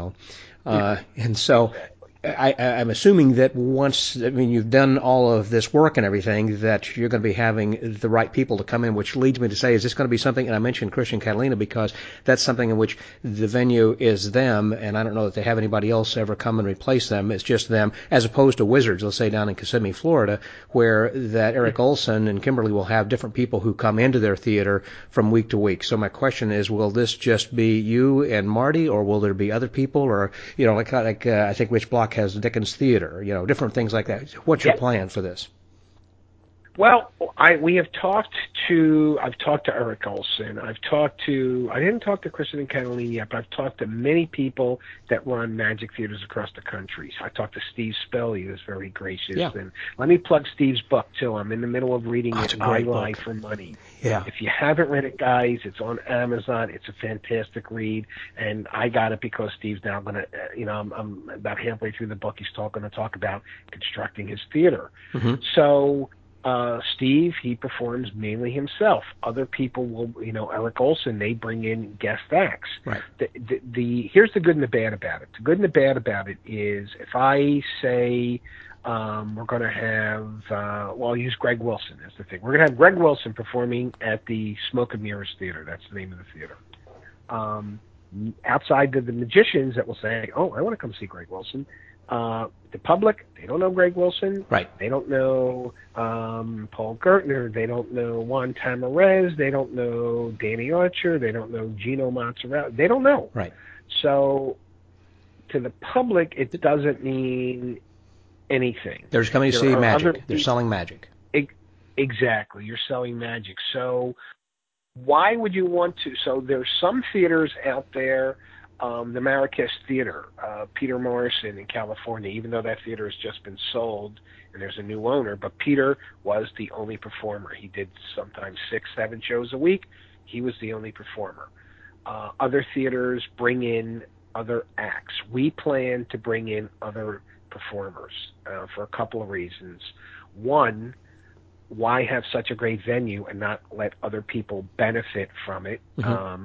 And so I'm assuming that you've done all of this work and everything, that you're going to be having the right people to come in, which leads me to say, is this going to be something, and I mentioned Christian Catalina because that's something in which the venue is them, and I don't know that they have anybody else ever come and replace them. It's just them, as opposed to Wizards, let's say down in Kissimmee, Florida, where that Eric Olson and Kimberly will have different people who come into their theater from week to week. So my question is, will this just be you and Marty, or will there be other people, or, like I think Rich Block has the Dickens Theater, different things like that. What's your plan for this? Well, I've talked to Eric Olson. I didn't talk to Kristen and Catalina yet, but I've talked to many people that run magic theaters across the country. So I talked to Steve Spell. He was very gracious. Yeah. And let me plug Steve's book, too. I'm in the middle of reading it, I Lie for Money. Yeah. If you haven't read it, guys, it's on Amazon. It's a fantastic read. And I got it because Steve's now going to, I'm about halfway through the book. He's going to talk about constructing his theater. Mm-hmm. So Steve, he performs mainly himself. Other people will, Eric Olson, they bring in guest acts. Right. Here's the good and the bad about it. The good and the bad about it is, if I say we're going to have, I'll use Greg Wilson as the thing. We're going to have Greg Wilson performing at the Smoke and Mirrors Theater. That's the name of the theater. Outside of the magicians that will say, "Oh, I want to come see Greg Wilson." The public, they don't know Greg Wilson. Right. They don't know Paul Gertner. They don't know Juan Tamarez. They don't know Danny Archer. They don't know Gino Mozzarella. They don't know. Right. So to the public, it doesn't mean anything. They're just coming to see magic. They're selling magic. Exactly. You're selling magic. So why would you want to? So there's some theaters out there, the Marrakesh Theater, Peter Morrison in California, even though that theater has just been sold and there's a new owner, but Peter was the only performer. He did sometimes 6-7 shows a week. He was the only performer. Other theaters bring in other acts. We plan to bring in other performers for a couple of reasons. One, why have such a great venue and not let other people benefit from it? Mm-hmm.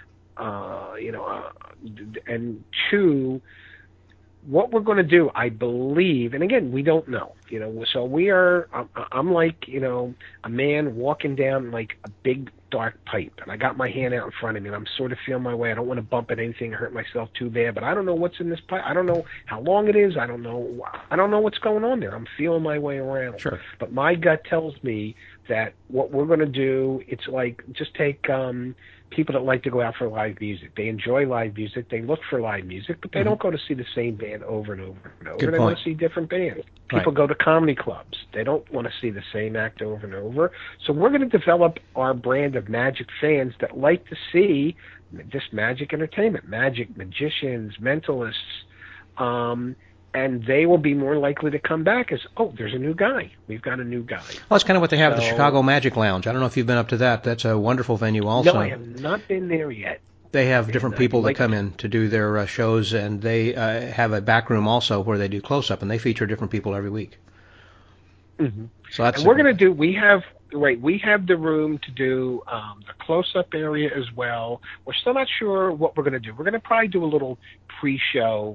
And two, what we're going to do, I believe, and again, we don't know, so I'm like, a man walking down like a big dark pipe, and I got my hand out in front of me, and I'm sort of feeling my way. I don't want to bump at anything or hurt myself too bad, but I don't know what's in this pipe. I don't know how long it is. I don't know what's going on there. I'm feeling my way around. Sure. But my gut tells me that what we're going to do, it's like, just take people that like to go out for live music. They enjoy live music. They look for live music, but they don't go to see the same band over and over and over. Good they point. want to see different bands. People go to comedy clubs. They don't want to see the same act over and over. So we're going to develop our brand of magic fans that like to see just magic entertainment, magic, magicians, mentalists, and they will be more likely to come back as, oh, there's a new guy. We've got a new guy. Well, that's kind of what they have at the Chicago Magic Lounge. I don't know if you've been up to that. That's a wonderful venue also. No, I have not been there yet. They have different people that come in to do their shows, and they have a back room also where they do close-up, and they feature different people every week. Mm-hmm. So that's. And we're going to do. We have the room to do the close-up area as well. We're still not sure what we're going to do. We're going to probably do a little pre-show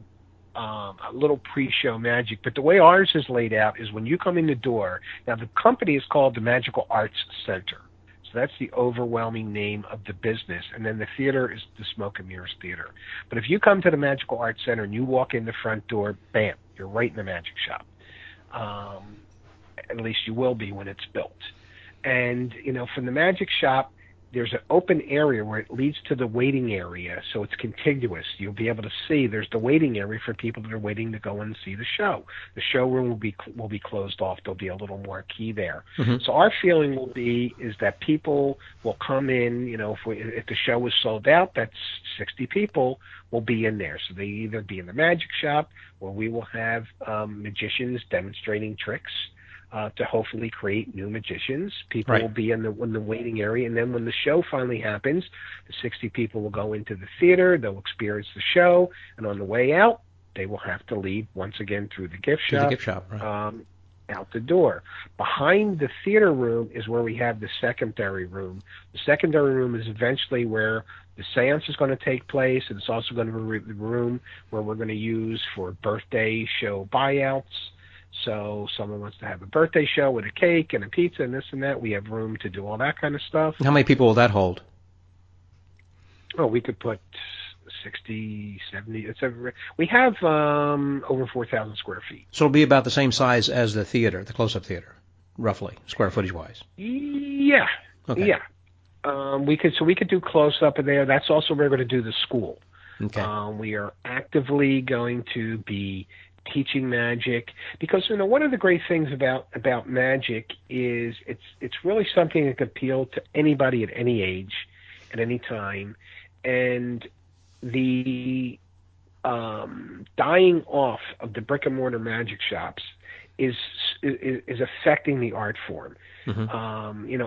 magic. But the way ours is laid out is when you come in the door. Now the company is called the Magical Arts Center. So that's the overwhelming name of the business. And then the theater is the Smoke and Mirrors Theater. But if you come to the Magical Arts Center and you walk in the front door, bam, you're right in the magic shop. At least you will be when it's built. And, from the magic shop, there's an open area where it leads to the waiting area, so it's contiguous. You'll be able to see there's the waiting area for people that are waiting to go and see the show. The showroom will be closed off. There'll be a little more key there. Mm-hmm. So our feeling will be is that people will come in. If the show is sold out, that's 60 people will be in there. So they either be in the magic shop, where we will have magicians demonstrating tricks. To hopefully create new magicians. People will be in the waiting area, and then when the show finally happens, the 60 people will go into the theater, they'll experience the show, and on the way out, they will have to leave once again through the gift shop, right. Out the door. Behind the theater room is where we have the secondary room. The secondary room is eventually where the seance is going to take place, and it's also going to be the room where we're going to use for birthday show buyouts. So someone wants to have a birthday show with a cake and a pizza and this and that. We have room to do all that kind of stuff. How many people will that hold? Oh, we could put 60, 70. We have over 4,000 square feet. So it'll be about the same size as the theater, the close-up theater, roughly, square footage-wise. Yeah. Okay. Yeah. We could do close-up in there. That's also where we're going to do the school. Okay. We are actively going to be teaching magic, because one of the great things about magic is it's really something that can appeal to anybody at any age, at any time, and the dying off of the brick and mortar magic shops is affecting the art form. Mm-hmm.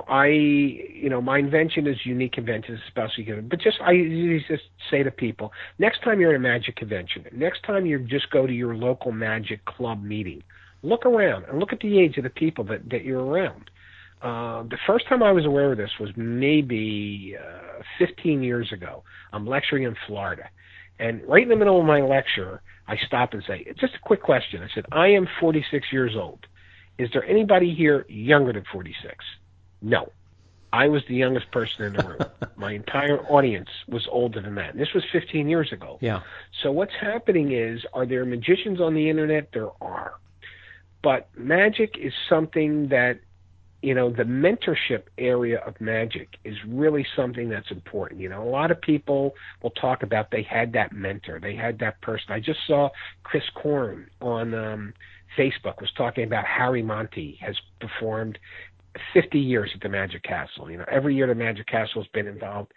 My invention is unique invention, especially given. But I usually just say to people, next time you're at a magic convention, next time you just go to your local magic club meeting, look around and look at the age of the people that you're around. The first time I was aware of this was maybe 15 years ago. I'm lecturing in Florida. And right in the middle of my lecture, I stop and say, just a quick question. I said, I am 46 years old. Is there anybody here younger than 46? No. I was the youngest person in the room. My entire audience was older than that. And this was 15 years ago. Yeah. So what's happening is, are there magicians on the internet? There are. But magic is something that, the mentorship area of magic is really something that's important. A lot of people will talk about they had that mentor. They had that person. I just saw Chris Korn on Facebook was talking about Harry Monty has performed 50 years at the Magic Castle. Every year the Magic Castle has been involved.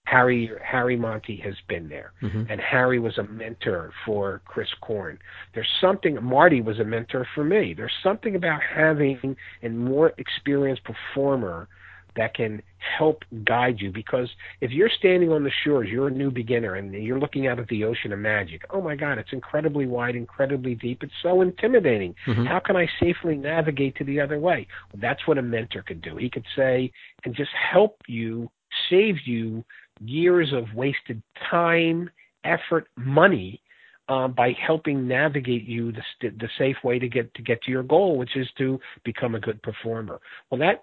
Harry Monty has been there, mm-hmm. and Harry was a mentor for Chris Korn. Marty was a mentor for me. There's something about having a more experienced performer that can help guide you, because if you're standing on the shores, you're a new beginner, and you're looking out at the ocean of magic. Oh my God, it's incredibly wide, incredibly deep. It's so intimidating. Mm-hmm. How can I safely navigate to the other way? Well, that's what a mentor could do. He could say and just help you, save you years of wasted time, effort, money, by helping navigate you the safe way to get to your goal, which is to become a good performer. Well, that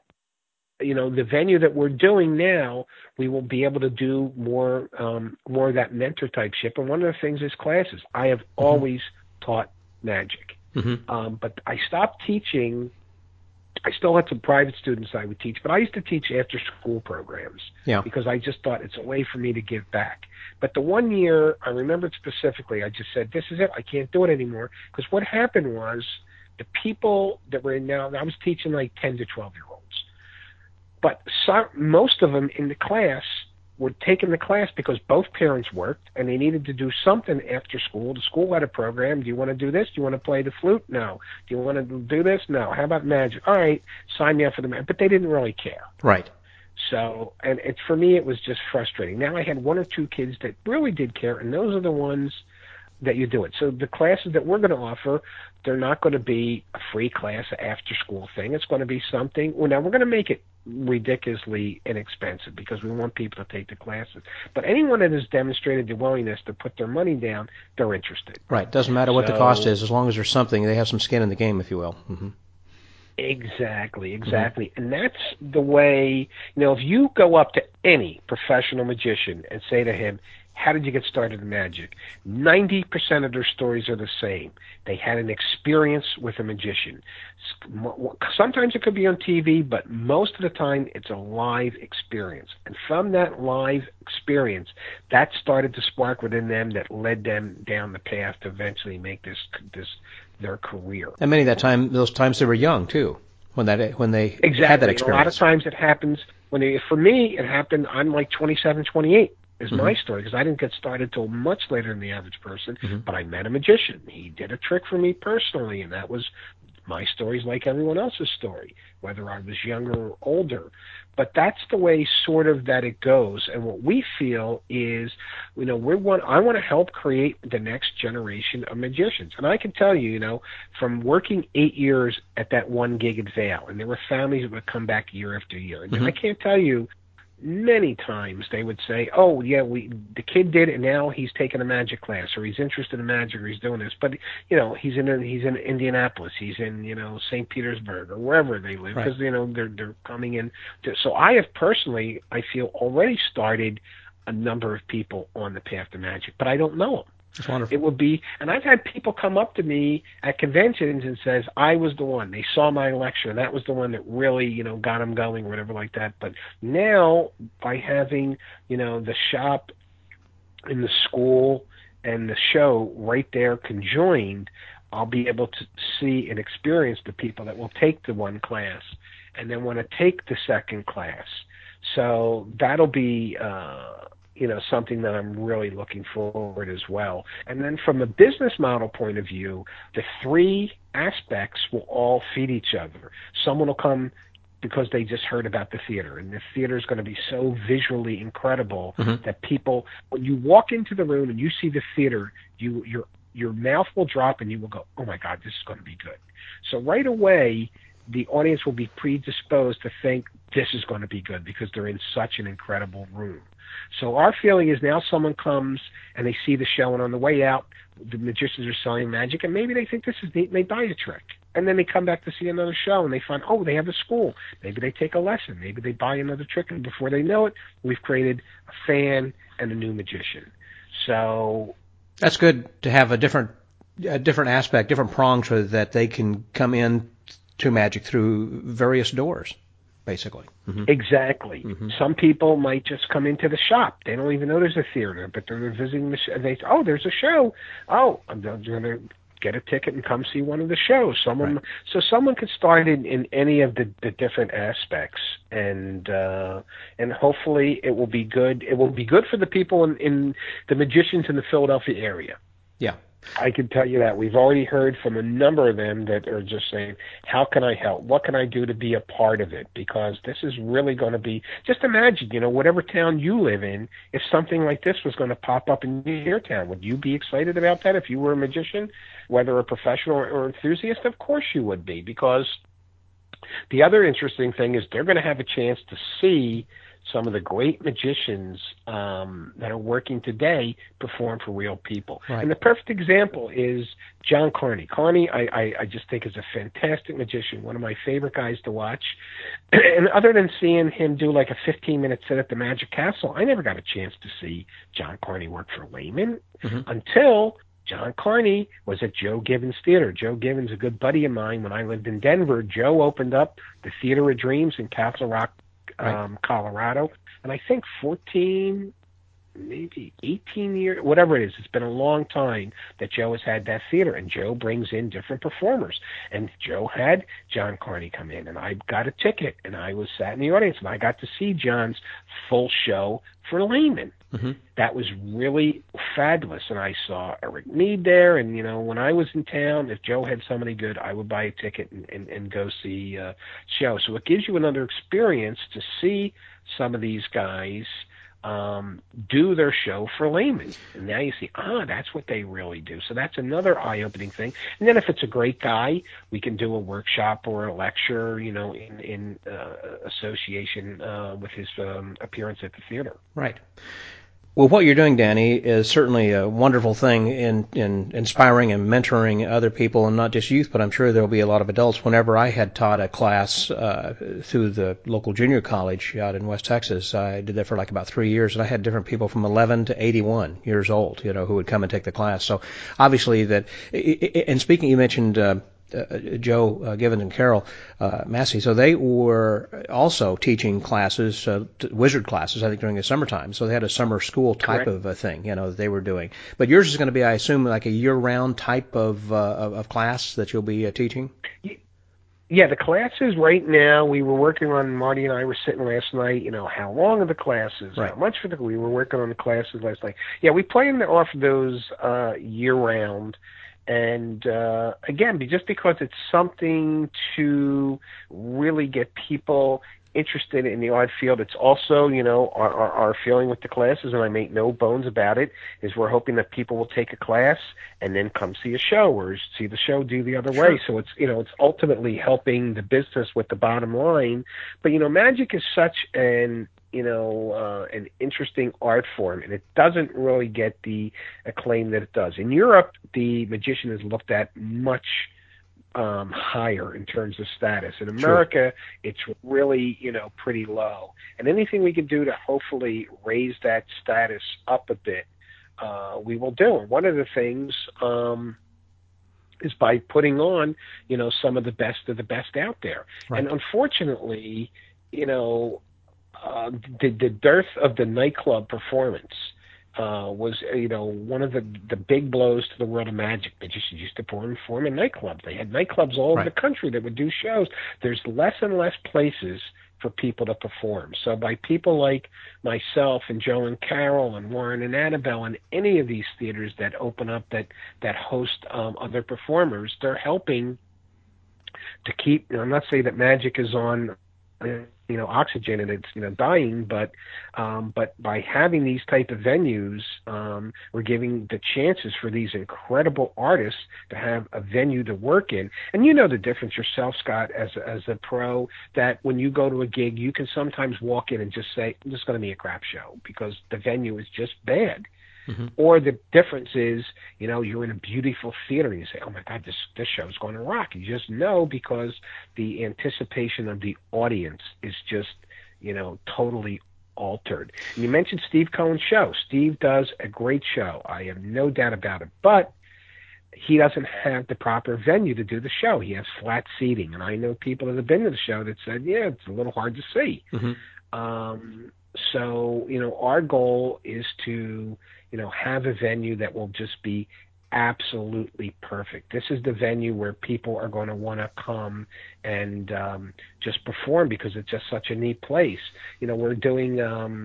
the venue that we're doing now, we will be able to do more of that mentor type shit. And one of the things is classes. I have mm-hmm. always taught magic, mm-hmm. But I stopped teaching. I still had some private students I would teach, but I used to teach after school programs because I just thought it's a way for me to give back. But the one year, I remembered specifically, I just said, this is it. I can't do it anymore. Because what happened was the people that were in now, I was teaching like 10 to 12-year-olds. But most of them in the class were taking the class because both parents worked and they needed to do something after school. The school had a program. Do you want to do this? Do you want to play the flute? No. Do you want to do this? No. How about magic? All right, sign me up for the magic. But they didn't really care. Right. So, and for me, it was just frustrating. Now I had one or two kids that really did care, and those are the ones that you do it. So the classes that we're going to offer, they're not going to be a free class, after school thing. It's going to be something. Well, now we're going to make it ridiculously inexpensive because we want people to take the classes. But anyone that has demonstrated the willingness to put their money down, they're interested. Right. Doesn't matter what the cost is, as long as there's something. They have some skin in the game, if you will. Mm-hmm. Exactly. And that's the way, if you go up to any professional magician and say to him, how did you get started in magic? 90% of their stories are the same. They had an experience with a magician. Sometimes it could be on TV, but most of the time it's a live experience. And from that live experience, that started to spark within them that led them down the path to eventually make this their career. And many of those times they were young too, when they Exactly. had that experience. And a lot of times it happens for me, it happened. I'm like 27, 28. Is my story, because I didn't get started till much later than the average person, but I met a magician. He did a trick for me personally, and that was my story's like everyone else's story, whether I was younger or older. But that's the way sort of that it goes. And what we feel is, I want to help create the next generation of magicians. And I can tell you, from working 8 years at that one gig at Vail, and there were families that would come back year after year. And I can't tell you, many times they would say, "Oh, yeah, the kid did it, and now he's taking a magic class, or he's interested in magic, or he's doing this." But he's in Indianapolis, he's in St. Petersburg, or wherever they live, because they're coming in. So I have personally, I feel, already started a number of people on the path to magic, but I don't know them. That's wonderful. It would be, and I've had people come up to me at conventions and says, I was the one. They saw my lecture, and that was the one that really, got them going, or whatever like that. But now, by having, the shop and the school and the show right there conjoined, I'll be able to see and experience the people that will take the one class and then want to take the second class. So that'll be something that I'm really looking forward as well. And then from a business model point of view, the three aspects will all feed each other. Someone will come because they just heard about the theater, and the theater is going to be so visually incredible that people, when you walk into the room and you see the theater, your mouth will drop and you will go, oh my God, this is going to be good. So right away, the audience will be predisposed to think this is going to be good because they're in such an incredible room. So our feeling is now someone comes and they see the show, and on the way out, the magicians are selling magic, and maybe they think this is neat, and they buy a trick. And then they come back to see another show, and they find, oh, they have a school. Maybe they take a lesson. Maybe they buy another trick, and before they know it, we've created a fan and a new magician. So that's good to have a different aspect, different prongs, so that they can come in to magic through various doors, basically. Exactly. Some people might just come into the shop. They don't even know there's a theater, but they're visiting the show. They say, oh, there's a show. Oh, I'm going to get a ticket and come see one of the shows. So someone could start in any of the different aspects, and hopefully it will be good. It will be good for the people in the magicians in the Philadelphia area. Yeah. I can tell you that. We've already heard from a number of them that are just saying, how can I help? What can I do to be a part of it? Because this is really going to be, just imagine, whatever town you live in, if something like this was going to pop up in your town, would you be excited about that if you were a magician, whether a professional or enthusiast? Of course you would be, because the other interesting thing is they're going to have a chance to see some of the great magicians that are working today perform for real people. Right. And the perfect example is John Carney. Carney, I just think, is a fantastic magician, one of my favorite guys to watch. And other than seeing him do like a 15-minute sit at the Magic Castle, I never got a chance to see John Carney work for Lehman until John Carney was at Joe Gibbons Theater. Joe Gibbons, a good buddy of mine, when I lived in Denver, Joe opened up the Theater of Dreams in Castle Rock, Colorado, and I think 14, maybe 18 years, whatever it is, it's been a long time that Joe has had that theater, and Joe brings in different performers, and Joe had John Carney come in, and I got a ticket, and I was sat in the audience, and I got to see John's full show for Lehman. That was really fabulous, and I saw Eric Mead there, and when I was in town, if Joe had somebody good, I would buy a ticket and go see a show. So it gives you another experience to see some of these guys do their show for Lehman, and now you see, that's what they really do. So that's another eye-opening thing. And then if it's a great guy, we can do a workshop or a lecture, in association with his appearance at the theater. Right. Well, what you're doing, Danny, is certainly a wonderful thing in inspiring and mentoring other people, and not just youth, but I'm sure there'll be a lot of adults. Whenever I had taught a class through the local junior college out in West Texas, I did that for like about 3 years, and I had different people from 11 to 81 years old, who would come and take the class. So obviously that, and speaking, you mentioned Joe Givens and Carol Massey. So they were also teaching classes, wizard classes, I think, during the summertime. So they had a summer school type of a thing, that they were doing. But yours is going to be, I assume, like a year-round type of class that you'll be teaching? Yeah, the classes right now, we were working on, Marty and I were sitting last night, how long are the classes? Right. How much we were working on the classes last night. Yeah, we plan to offer those year-round. And again, just because it's something to really get people interested in the art field, it's also, our feeling with the classes, and I make no bones about it, is we're hoping that people will take a class and then come see a show or see the show do the other way. So it's, it's ultimately helping the business with the bottom line. But, magic is such an interesting art form, and it doesn't really get the acclaim that it does. In Europe, the magician is looked at much higher in terms of status. In America, it's really, pretty low. And anything we can do to hopefully raise that status up a bit, we will do. And one of the things is by putting on, some of the best out there. Right. And unfortunately, the dearth of the nightclub performance was, one of the big blows to the world of magic. Magicians used to perform in nightclubs. They had nightclubs all over the country that would do shows. There's less and less places for people to perform. So by people like myself and Joe and Carol and Warren and Annabelle and any of these theaters that open up that host other performers, they're helping to keep, I'm not saying that magic is on oxygen and it's dying, but by having these type of venues, we're giving the chances for these incredible artists to have a venue to work in. And the difference yourself, Scott, as a pro, that when you go to a gig, you can sometimes walk in and just say, "This is going to be a crap show," because the venue is just bad. Mm-hmm. Or the difference is, you're in a beautiful theater and you say, "Oh my God, this show is going to rock." You just know because the anticipation of the audience is just, totally altered. And you mentioned Steve Cohen's show. Steve does a great show. I have no doubt about it. But he doesn't have the proper venue to do the show. He has flat seating. And I know people that have been to the show that said, yeah, it's a little hard to see. Mm-hmm. So, our goal is to, have a venue that will just be absolutely perfect. This is the venue where people are going to want to come and just perform because it's just such a neat place. We're doing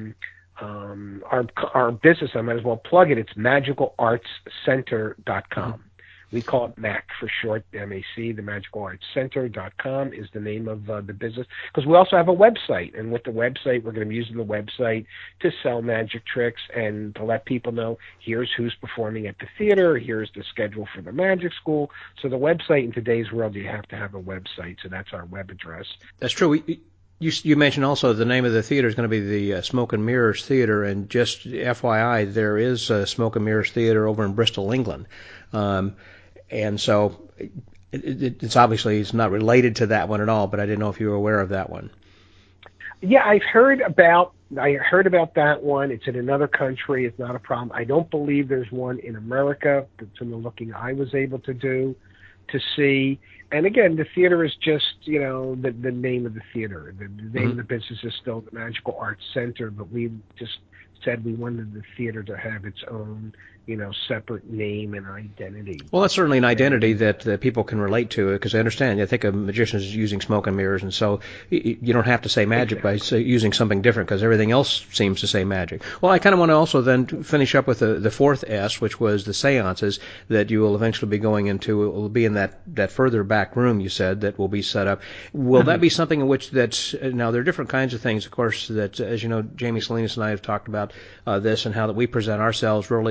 our business, I might as well plug it. It's MagicalArtsCenter.com. Mm-hmm. We call it MAC for short, MAC. The MagicalArtsCenter.com is the name of the business, because we also have a website. And with the website, we're going to be using the website to sell magic tricks and to let people know here's who's performing at the theater, here's the schedule for the magic school. So the website, in today's world, you have to have a website. So that's our web address. That's true. You mentioned also the name of the theater is going to be the Smoke and Mirrors Theater, and just FYI, there is a Smoke and Mirrors Theater over in Bristol, England. And so it's obviously it's not related to that one at all, but I didn't know if you were aware of that one. Yeah, I heard about that one. It's in another country. It's not a problem. I don't believe there's one in America. From the looking I was able to see. And again, the theater is just, the name of the theater. The name of the business is still the Magical Arts Center, but we just said we wanted the theater to have its own, separate name and identity. Well, that's certainly an identity that people can relate to, because I understand. I think a magician is using smoke and mirrors, and so you don't have to say magic by using something different, because everything else seems to say magic. Well, I kind of want to also then finish up with the fourth S, which was the seances that you will eventually be going into. It will be in that further back room, you said, that will be set up. Will that be something in which now there are different kinds of things, of course, that, as you know, Jamie Salinas and I have talked about this and how that we present ourselves really as kind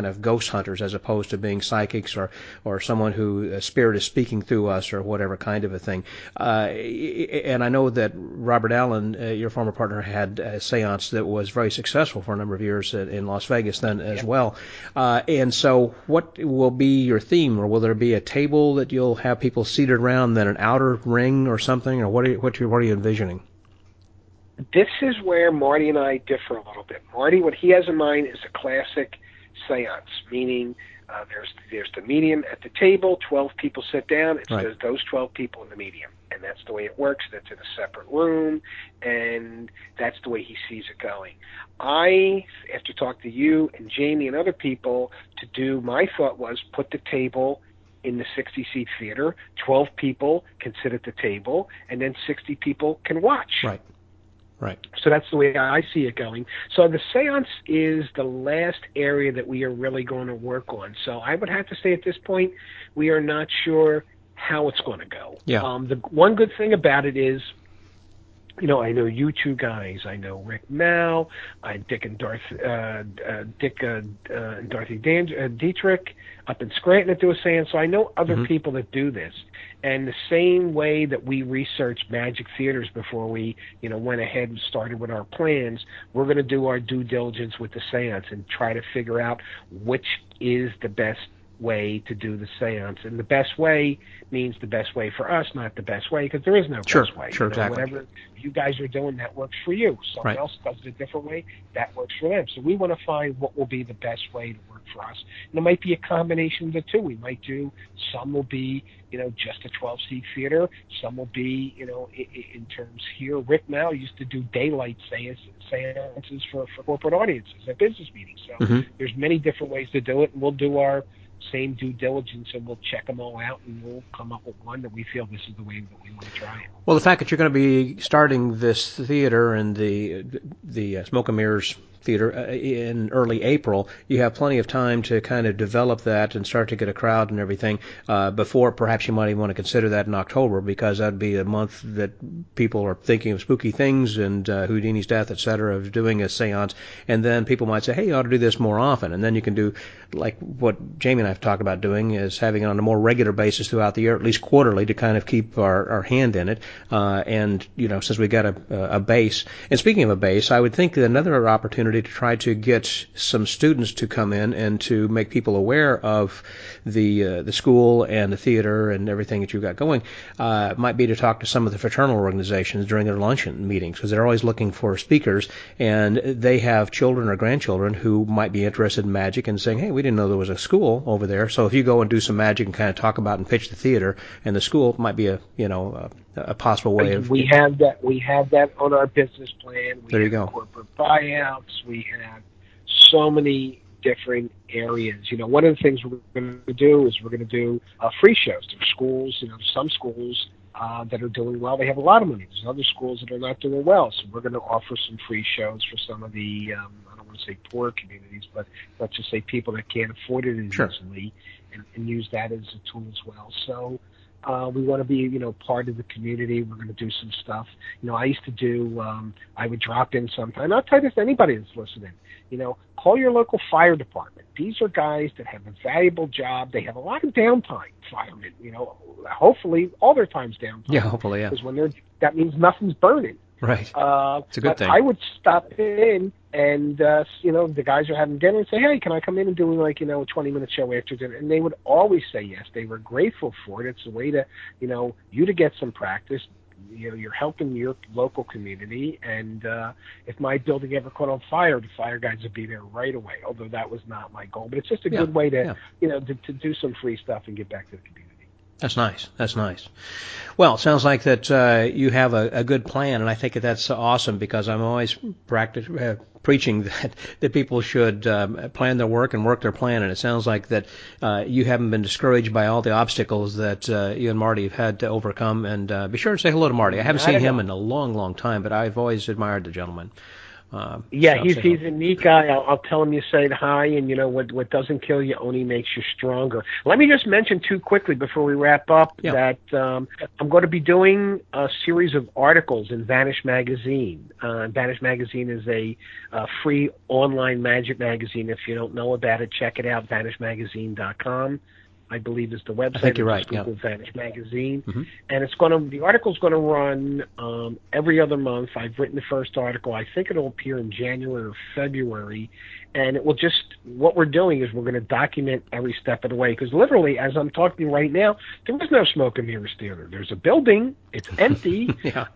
kind of ghost hunters as opposed to being psychics or someone who spirit is speaking through us or whatever kind of a thing. And I know that Robert Allen, your former partner, had a seance that was very successful for a number of years in Las Vegas then as well. And so what will be your theme, or will there be a table that you'll have people seated around, then an outer ring or something, or what are you envisioning? This is where Marty and I differ a little bit. Marty, what he has in mind is a classic seance, meaning there's the medium at the table, 12 people sit down, it says those 12 people in the medium. And that's the way it works. That's in a separate room, and that's the way he sees it going. After talking to you and Jamie and other people, my thought was put the table in the 60-seat theater, 12 people can sit at the table, and then 60 people can watch. Right. So that's the way I see it going. So the seance is the last area that we are really going to work on. So I would have to say at this point, we are not sure how it's going to go. Yeah. The one good thing about it is, I know you two guys. I know Rick Mal, Dick and Dorothy Dietrich up in Scranton that do a seance. So I know other people that do this. And the same way that we researched Magic Theaters before we, went ahead and started with our plans, we're going to do our due diligence with the seance and try to figure out which is the best way to do the seance. And the best way means the best way for us, not the best way, because there is no best way. Sure, exactly. Whatever you guys are doing, that works for you. Someone else does it a different way, that works for them. So we want to find what will be the best way to work for us. And it might be a combination of the two. We might do, some will be, just a 12-seat theater. Some will be, in terms here, Rick Mal used to do daylight seances for corporate audiences at business meetings. So there's many different ways to do it, and we'll do our same due diligence, and we'll check them all out, and we'll come up with one that we feel this is the way that we want to try it. Well, the fact that you're going to be starting this theater and the Smoke and Mirrors Theater in early April, you have plenty of time to kind of develop that and start to get a crowd and everything before perhaps you might even want to consider that in October, because that'd be a month that people are thinking of spooky things and Houdini's death, et cetera, of doing a seance, and then people might say, hey, you ought to do this more often, and then you can do like what Jamie and I have talked about doing, is having it on a more regular basis throughout the year, at least quarterly, to kind of keep our hand in it. And since we got a base. And speaking of a base, I would think that another opportunity to try to get some students to come in and to make people aware of the school and the theater and everything that you've got going might be to talk to some of the fraternal organizations during their luncheon meetings, because they're always looking for speakers, and they have children or grandchildren who might be interested in magic and saying, hey, we didn't know there was a school over there. So if you go and do some magic and kind of talk about and pitch the theater and the school, might be a possible way of. We have that on our business plan. There you go. Corporate buyouts. We have so many different areas. One of the things we're going to do is we're going to do free shows. There are schools, some schools that are doing well. They have a lot of money. There's other schools that are not doing well. So we're going to offer some free shows for some of the, I don't want to say poor communities, but let's just say people that can't afford it as easily, and use that as a tool as well. So we want to be, part of the community. We're going to do some stuff. I used to do, I would drop in sometime. I'll tell you this to anybody that's listening, call your local fire department. These are guys that have a valuable job. They have a lot of downtime, firemen, hopefully all their time's downtime. Yeah, hopefully, yeah. Because that means nothing's burning. Right. It's a good thing. I would stop in and, the guys are having dinner and say, hey, can I come in and do like, a 20-minute show after dinner? And they would always say yes. They were grateful for it. It's a way to, you to get some practice. You're helping your local community. And if my building ever caught on fire, the fire guys would be there right away, although that was not my goal. But it's just a good way to, to do some free stuff and get back to the community. That's nice. Well, it sounds like that you have a good plan, and I think that's awesome, because I'm always preaching that people should plan their work and work their plan, and it sounds like that you haven't been discouraged by all the obstacles that you and Marty have had to overcome. And be sure to say hello to Marty. I haven't seen him in a long, long time, but I've always admired the gentleman. He's a neat guy. I'll tell him you said hi, and what doesn't kill you only makes you stronger. Let me just mention too quickly before we wrap up that I'm going to be doing a series of articles in Vanish Magazine. Vanish Magazine is a free online magic magazine. If you don't know about it, check it out, vanishmagazine.com. I believe is the website. I think you're right. Google Vanish Magazine, and the article's going to run every other month. I've written the first article. I think it'll appear in January or February, and it will what we're doing is we're going to document every step of the way. Because literally, as I'm talking right now, there was no Smoke and Mirrors Theater. There's a building. It's empty.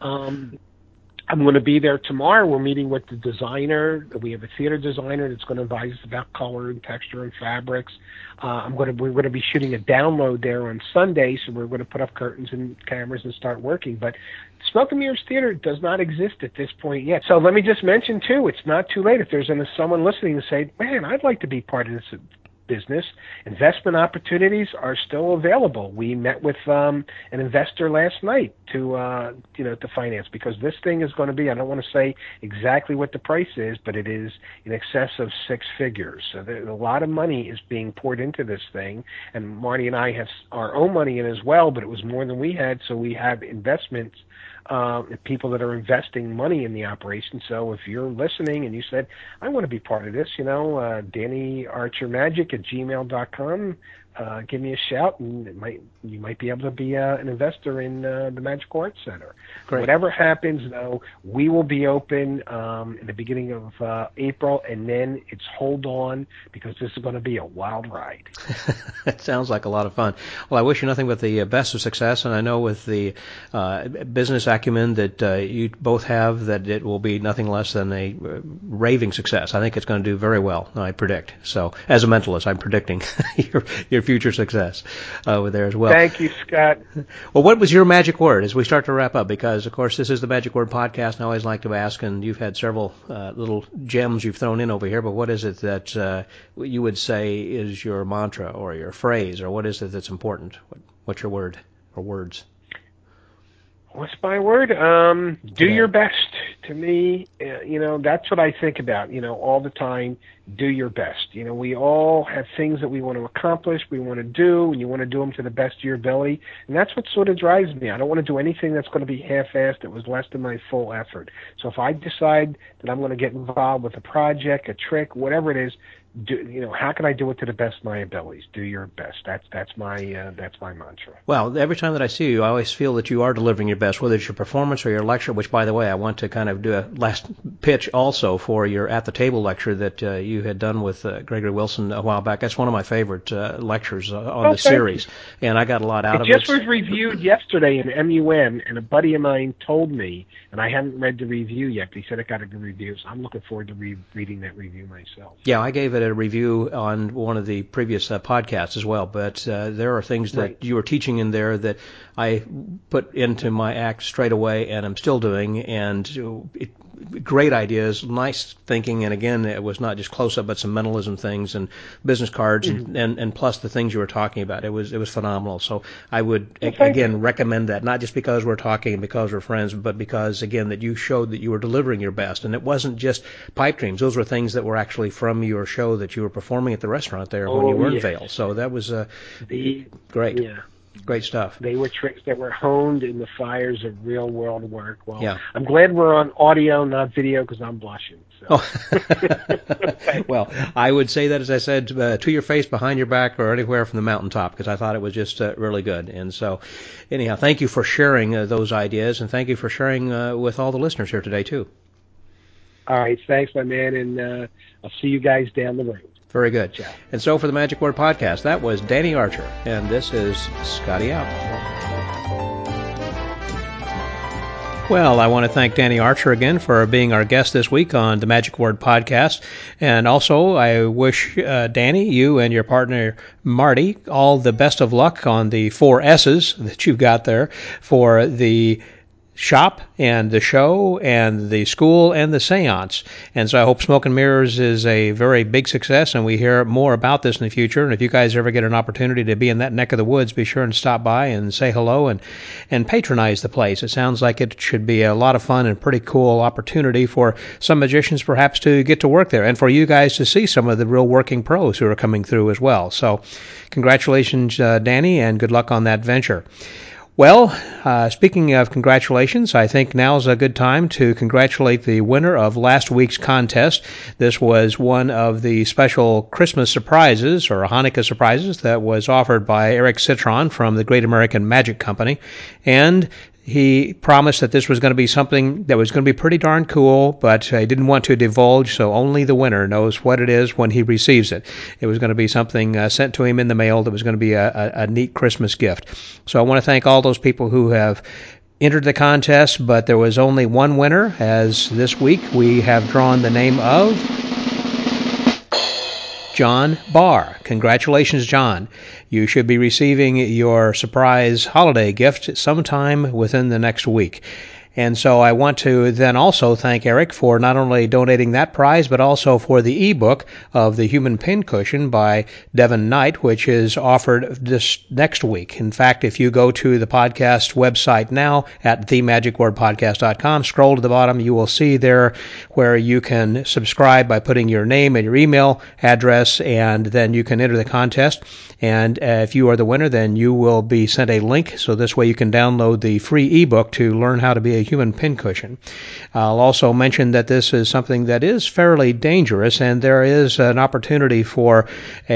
I'm going to be there tomorrow. We're meeting with the designer. We have a theater designer that's going to advise us about color and texture and fabrics. We're going to be shooting a download there on Sunday, so we're going to put up curtains and cameras and start working. But Smoke and Mirrors Theater does not exist at this point yet. So let me just mention, too, it's not too late. If there's someone listening to say, man, I'd like to be part of this business, investment opportunities are still available. We met with an investor last night to finance, because this thing is going to be, I don't want to say exactly what the price is, but it is in excess of 6 figures. So a lot of money is being poured into this thing, and Marty and I have our own money in as well, but it was more than we had, so we have investments, people that are investing money in the operation. So if you're listening and you said, I want to be part of this, Danny Archer Magic at gmail.com, give me a shout, and you might be able to be an investor in the Magic Arts Center. Great. Whatever happens, though, we will be open in the beginning of April, and then it's hold on, because this is going to be a wild ride. It sounds like a lot of fun. Well, I wish you nothing but the best of success, and I know with the business acumen that you both have, that it will be nothing less than a raving success. I think it's going to do very well, I predict. So, as a mentalist, I'm predicting your future success over there as well. Thank you, Scott. Well, what was your magic word as we start to wrap up? Because, of course, this is the Magic Word Podcast, and I always like to ask, and you've had several little gems you've thrown in over here, but what is it that you would say is your mantra or your phrase, or what is it that's important? What's your word or words? What's my word? Do your best. To me, that's what I think about, all the time. Do your best. We all have things that we want to accomplish, we want to do, and you want to do them to the best of your ability. And that's what sort of drives me. I don't want to do anything that's going to be half-assed, that was less than my full effort. So if I decide that I'm going to get involved with a project, a trick, whatever it is, how can I do it to the best of my abilities? Do your best. That's my mantra. Well, every time that I see you, I always feel that you are delivering your best, whether it's your performance or your lecture, which, by the way, I want to kind of do a last pitch also for your At the Table lecture that you had done with Gregory Wilson a while back. That's one of my favorite lectures on the series, and I got a lot out of it. It just was reviewed yesterday in MUM, and a buddy of mine told me, and I haven't read the review yet, but he said it got a good review, so I'm looking forward to reading that review myself. Yeah, I gave it a review on one of the previous podcasts as well, but there are things that you were teaching in there that I put into my act straight away, and I'm still doing, and great ideas, nice thinking, and again, it was not just close-up, but some mentalism things and business cards, and plus the things you were talking about. It was phenomenal. So I would, again, recommend that, not just because we're talking and because we're friends, but because, again, that you showed that you were delivering your best. And it wasn't just pipe dreams. Those were things that were actually from your show that you were performing at the restaurant there when you were in Vail. So that was great. Yeah. Great stuff. They were tricks that were honed in the fires of real-world work. Well, yeah. I'm glad we're on audio, not video, because I'm blushing. So. Oh. Well, I would say that, as I said, to your face, behind your back, or anywhere from the mountaintop, because I thought it was just really good. And so, anyhow, thank you for sharing those ideas, and thank you for sharing with all the listeners here today, too. All right. Thanks, my man, and I'll see you guys down the road. Very good. Yeah. And so for the Magic Word Podcast, that was Danny Archer, and this is Scotty out. Well, I want to thank Danny Archer again for being our guest this week on the Magic Word Podcast. And also, I wish Danny, you and your partner Marty, all the best of luck on the 4 S's that you've got there for the shop and the show and the school and the seance. And so I hope Smoke and Mirrors is a very big success, and we hear more about this in the future. And if you guys ever get an opportunity to be in that neck of the woods, be sure and stop by and say hello and patronize the place. It sounds like it should be a lot of fun and pretty cool opportunity for some magicians perhaps to get to work there, and for you guys to see some of the real working pros who are coming through as well. So congratulations, Danny, and good luck on that venture. Well, speaking of congratulations, I think now's a good time to congratulate the winner of last week's contest. This was one of the special Christmas surprises or Hanukkah surprises that was offered by Eric Citron from the Great American Magic Company. And he promised that this was going to be something that was going to be pretty darn cool, but he didn't want to divulge, so only the winner knows what it is when he receives it. It was going to be something sent to him in the mail that was going to be a neat Christmas gift. So I want to thank all those people who have entered the contest, but there was only one winner, as this week we have drawn the name of John Barr. Congratulations, John. You should be receiving your surprise holiday gift sometime within the next week. And so I want to then also thank Eric for not only donating that prize, but also for the ebook of The Human Pincushion by Devin Knight, which is offered this next week. In fact, if you go to the podcast website now at themagicwordpodcast.com, scroll to the bottom, you will see there where you can subscribe by putting your name and your email address, and then you can enter the contest. And if you are the winner, then you will be sent a link, so this way you can download the free ebook to learn how to be a human pincushion. I'll also mention that this is something that is fairly dangerous, and there is an opportunity for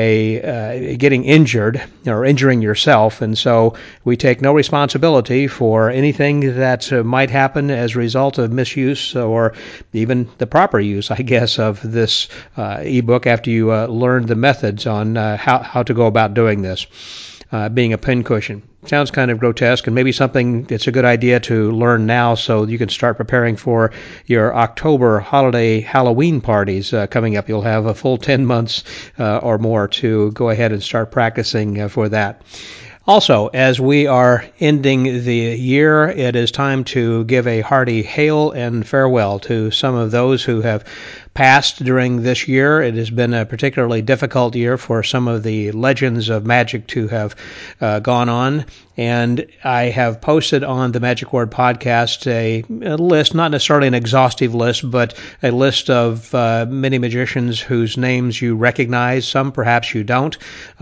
getting injured or injuring yourself, and so we take no responsibility for anything that might happen as a result of misuse or even the proper use, I guess, of this ebook after you learn the methods on how to go about doing this. Being a pincushion. Sounds kind of grotesque, and maybe something it's a good idea to learn now so you can start preparing for your October holiday Halloween parties coming up. You'll have a full 10 months or more to go ahead and start practicing for that. Also, as we are ending the year, it is time to give a hearty hail and farewell to some of those who have passed during this year. It has been a particularly difficult year for some of the legends of magic to have gone on. And I have posted on the Magic Word podcast a list, not necessarily an exhaustive list, but a list of many magicians whose names you recognize. Some perhaps you don't,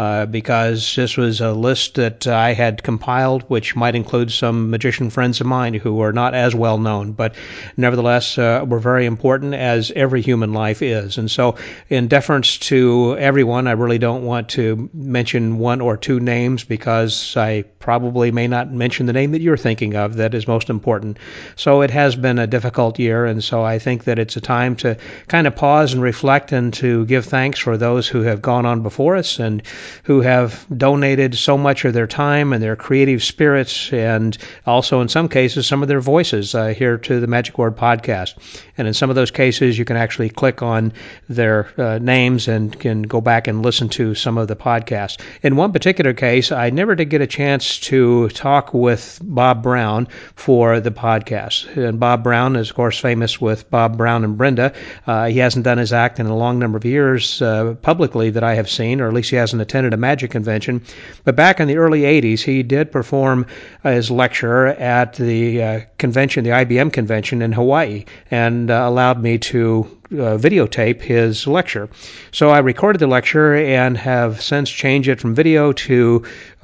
because this was a list that I had compiled, which might include some magician friends of mine who are not as well known, but nevertheless were very important, as every human life is. And so in deference to everyone, I really don't want to mention one or two names, because I probably may not mention the name that you're thinking of that is most important. So it has been a difficult year, and so I think that it's a time to kind of pause and reflect and to give thanks for those who have gone on before us and who have donated so much of their time and their creative spirits, and also in some cases some of their voices here to the Magic Word podcast. And in some of those cases you can actually click on their names and can go back and listen to some of the podcasts. In one particular case, I never did get a chance to talk with Bob Brown for the podcast. And Bob Brown is, of course, famous with Bob Brown and Brenda. He hasn't done his act in a long number of years publicly that I have seen, or at least he hasn't attended a magic convention. But back in the early 80s, he did perform his lecture at the convention, the IBM convention in Hawaii, and allowed me to videotape his lecture. So I recorded the lecture and have since changed it from video to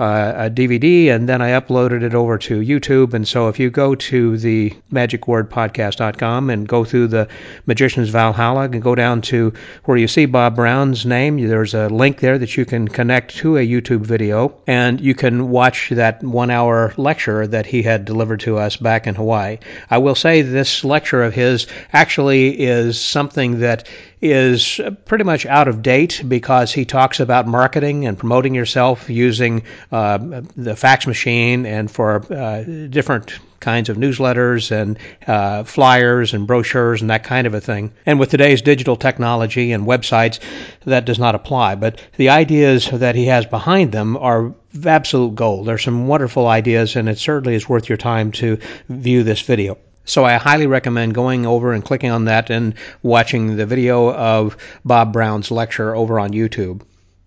a DVD, and then I uploaded it over to YouTube. And so if you go to the magicwordpodcast.com and go through the Magician's Valhalla and go down to where you see Bob Brown's name, there's a link there that you can connect to a YouTube video, and you can watch that 1-hour lecture that he had delivered to us back in Hawaii. I will say this lecture of his actually is something that is pretty much out of date, because he talks about marketing and promoting yourself using the fax machine and for different kinds of newsletters and flyers and brochures and that kind of a thing. And with today's digital technology and websites, that does not apply. But the ideas that he has behind them are absolute gold. There's some wonderful ideas, and it certainly is worth your time to view this video. So I highly recommend going over and clicking on that and watching the video of Bob Brown's lecture over on YouTube.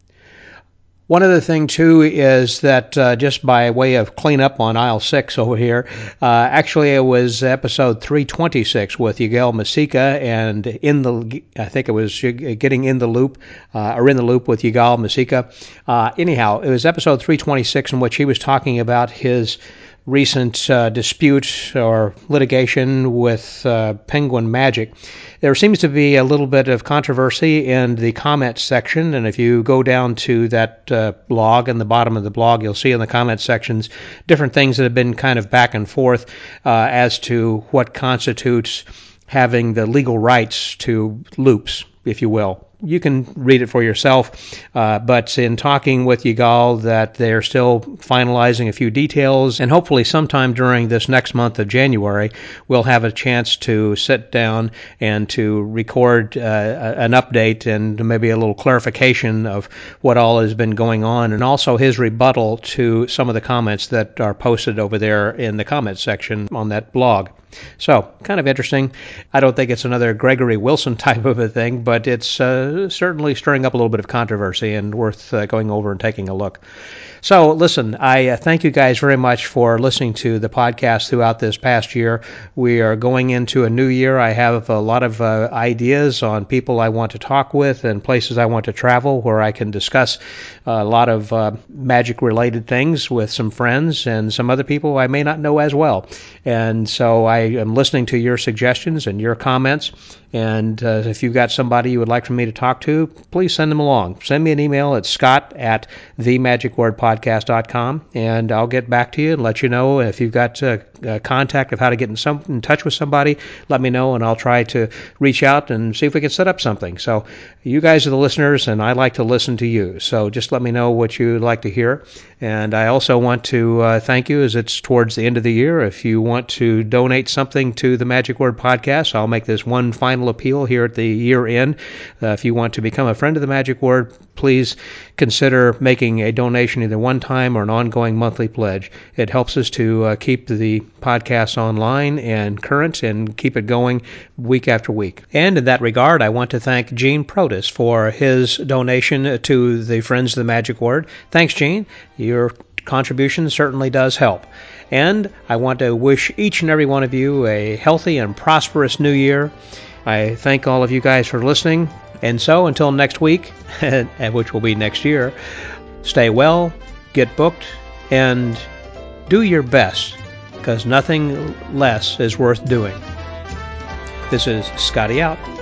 One other thing, too, is that just by way of cleanup on aisle 6 over here, actually it was episode 326 with Yigael Masika, and I think it was getting in the loop, or in the loop with Yigael Masika. Anyhow, it was episode 326 in which he was talking about his recent dispute or litigation with Penguin Magic. There seems to be a little bit of controversy in the comments section, and if you go down to that blog, in the bottom of the blog, you'll see in the comments sections different things that have been kind of back and forth as to what constitutes having the legal rights to loops, if you will. You can read it for yourself, but in talking with Yigael, that they're still finalizing a few details, and hopefully sometime during this next month of January, we'll have a chance to sit down and to record an update and maybe a little clarification of what all has been going on, and also his rebuttal to some of the comments that are posted over there in the comments section on that blog. So, kind of interesting. I don't think it's another Gregory Wilson type of a thing, but it's certainly stirring up a little bit of controversy and worth going over and taking a look. So, listen, I thank you guys very much for listening to the podcast throughout this past year. We are going into a new year. I have a lot of ideas on people I want to talk with and places I want to travel where I can discuss a lot of magic-related things with some friends and some other people I may not know as well. And so I am listening to your suggestions and your comments. And if you've got somebody you would like for me to talk to, please send them along. Send me an email at scott@themagicwordpodcast.com, and I'll get back to you and let you know if you've got contact of how to get in touch with somebody. Let me know, and I'll try to reach out and see if we can set up something. So you guys are the listeners, and I like to listen to you. So just let me know what you'd like to hear. And I also want to thank you as it's towards the end of the year. If you want to donate something to the Magic Word Podcast, I'll make this one final appeal here at the year end. If you want to become a friend of the Magic Word, please consider making a donation, either one time or an ongoing monthly pledge. It helps us to keep the podcast online and current and keep it going week after week. And in that regard, I want to thank Gene Protis for his donation to the Friends of the Magic Word. Thanks, Gene. Your contribution certainly does help. And I want to wish each and every one of you a healthy and prosperous new year. I thank all of you guys for listening. And so until next week, which will be next year, stay well, get booked, and do your best, because nothing less is worth doing. This is Scotty out.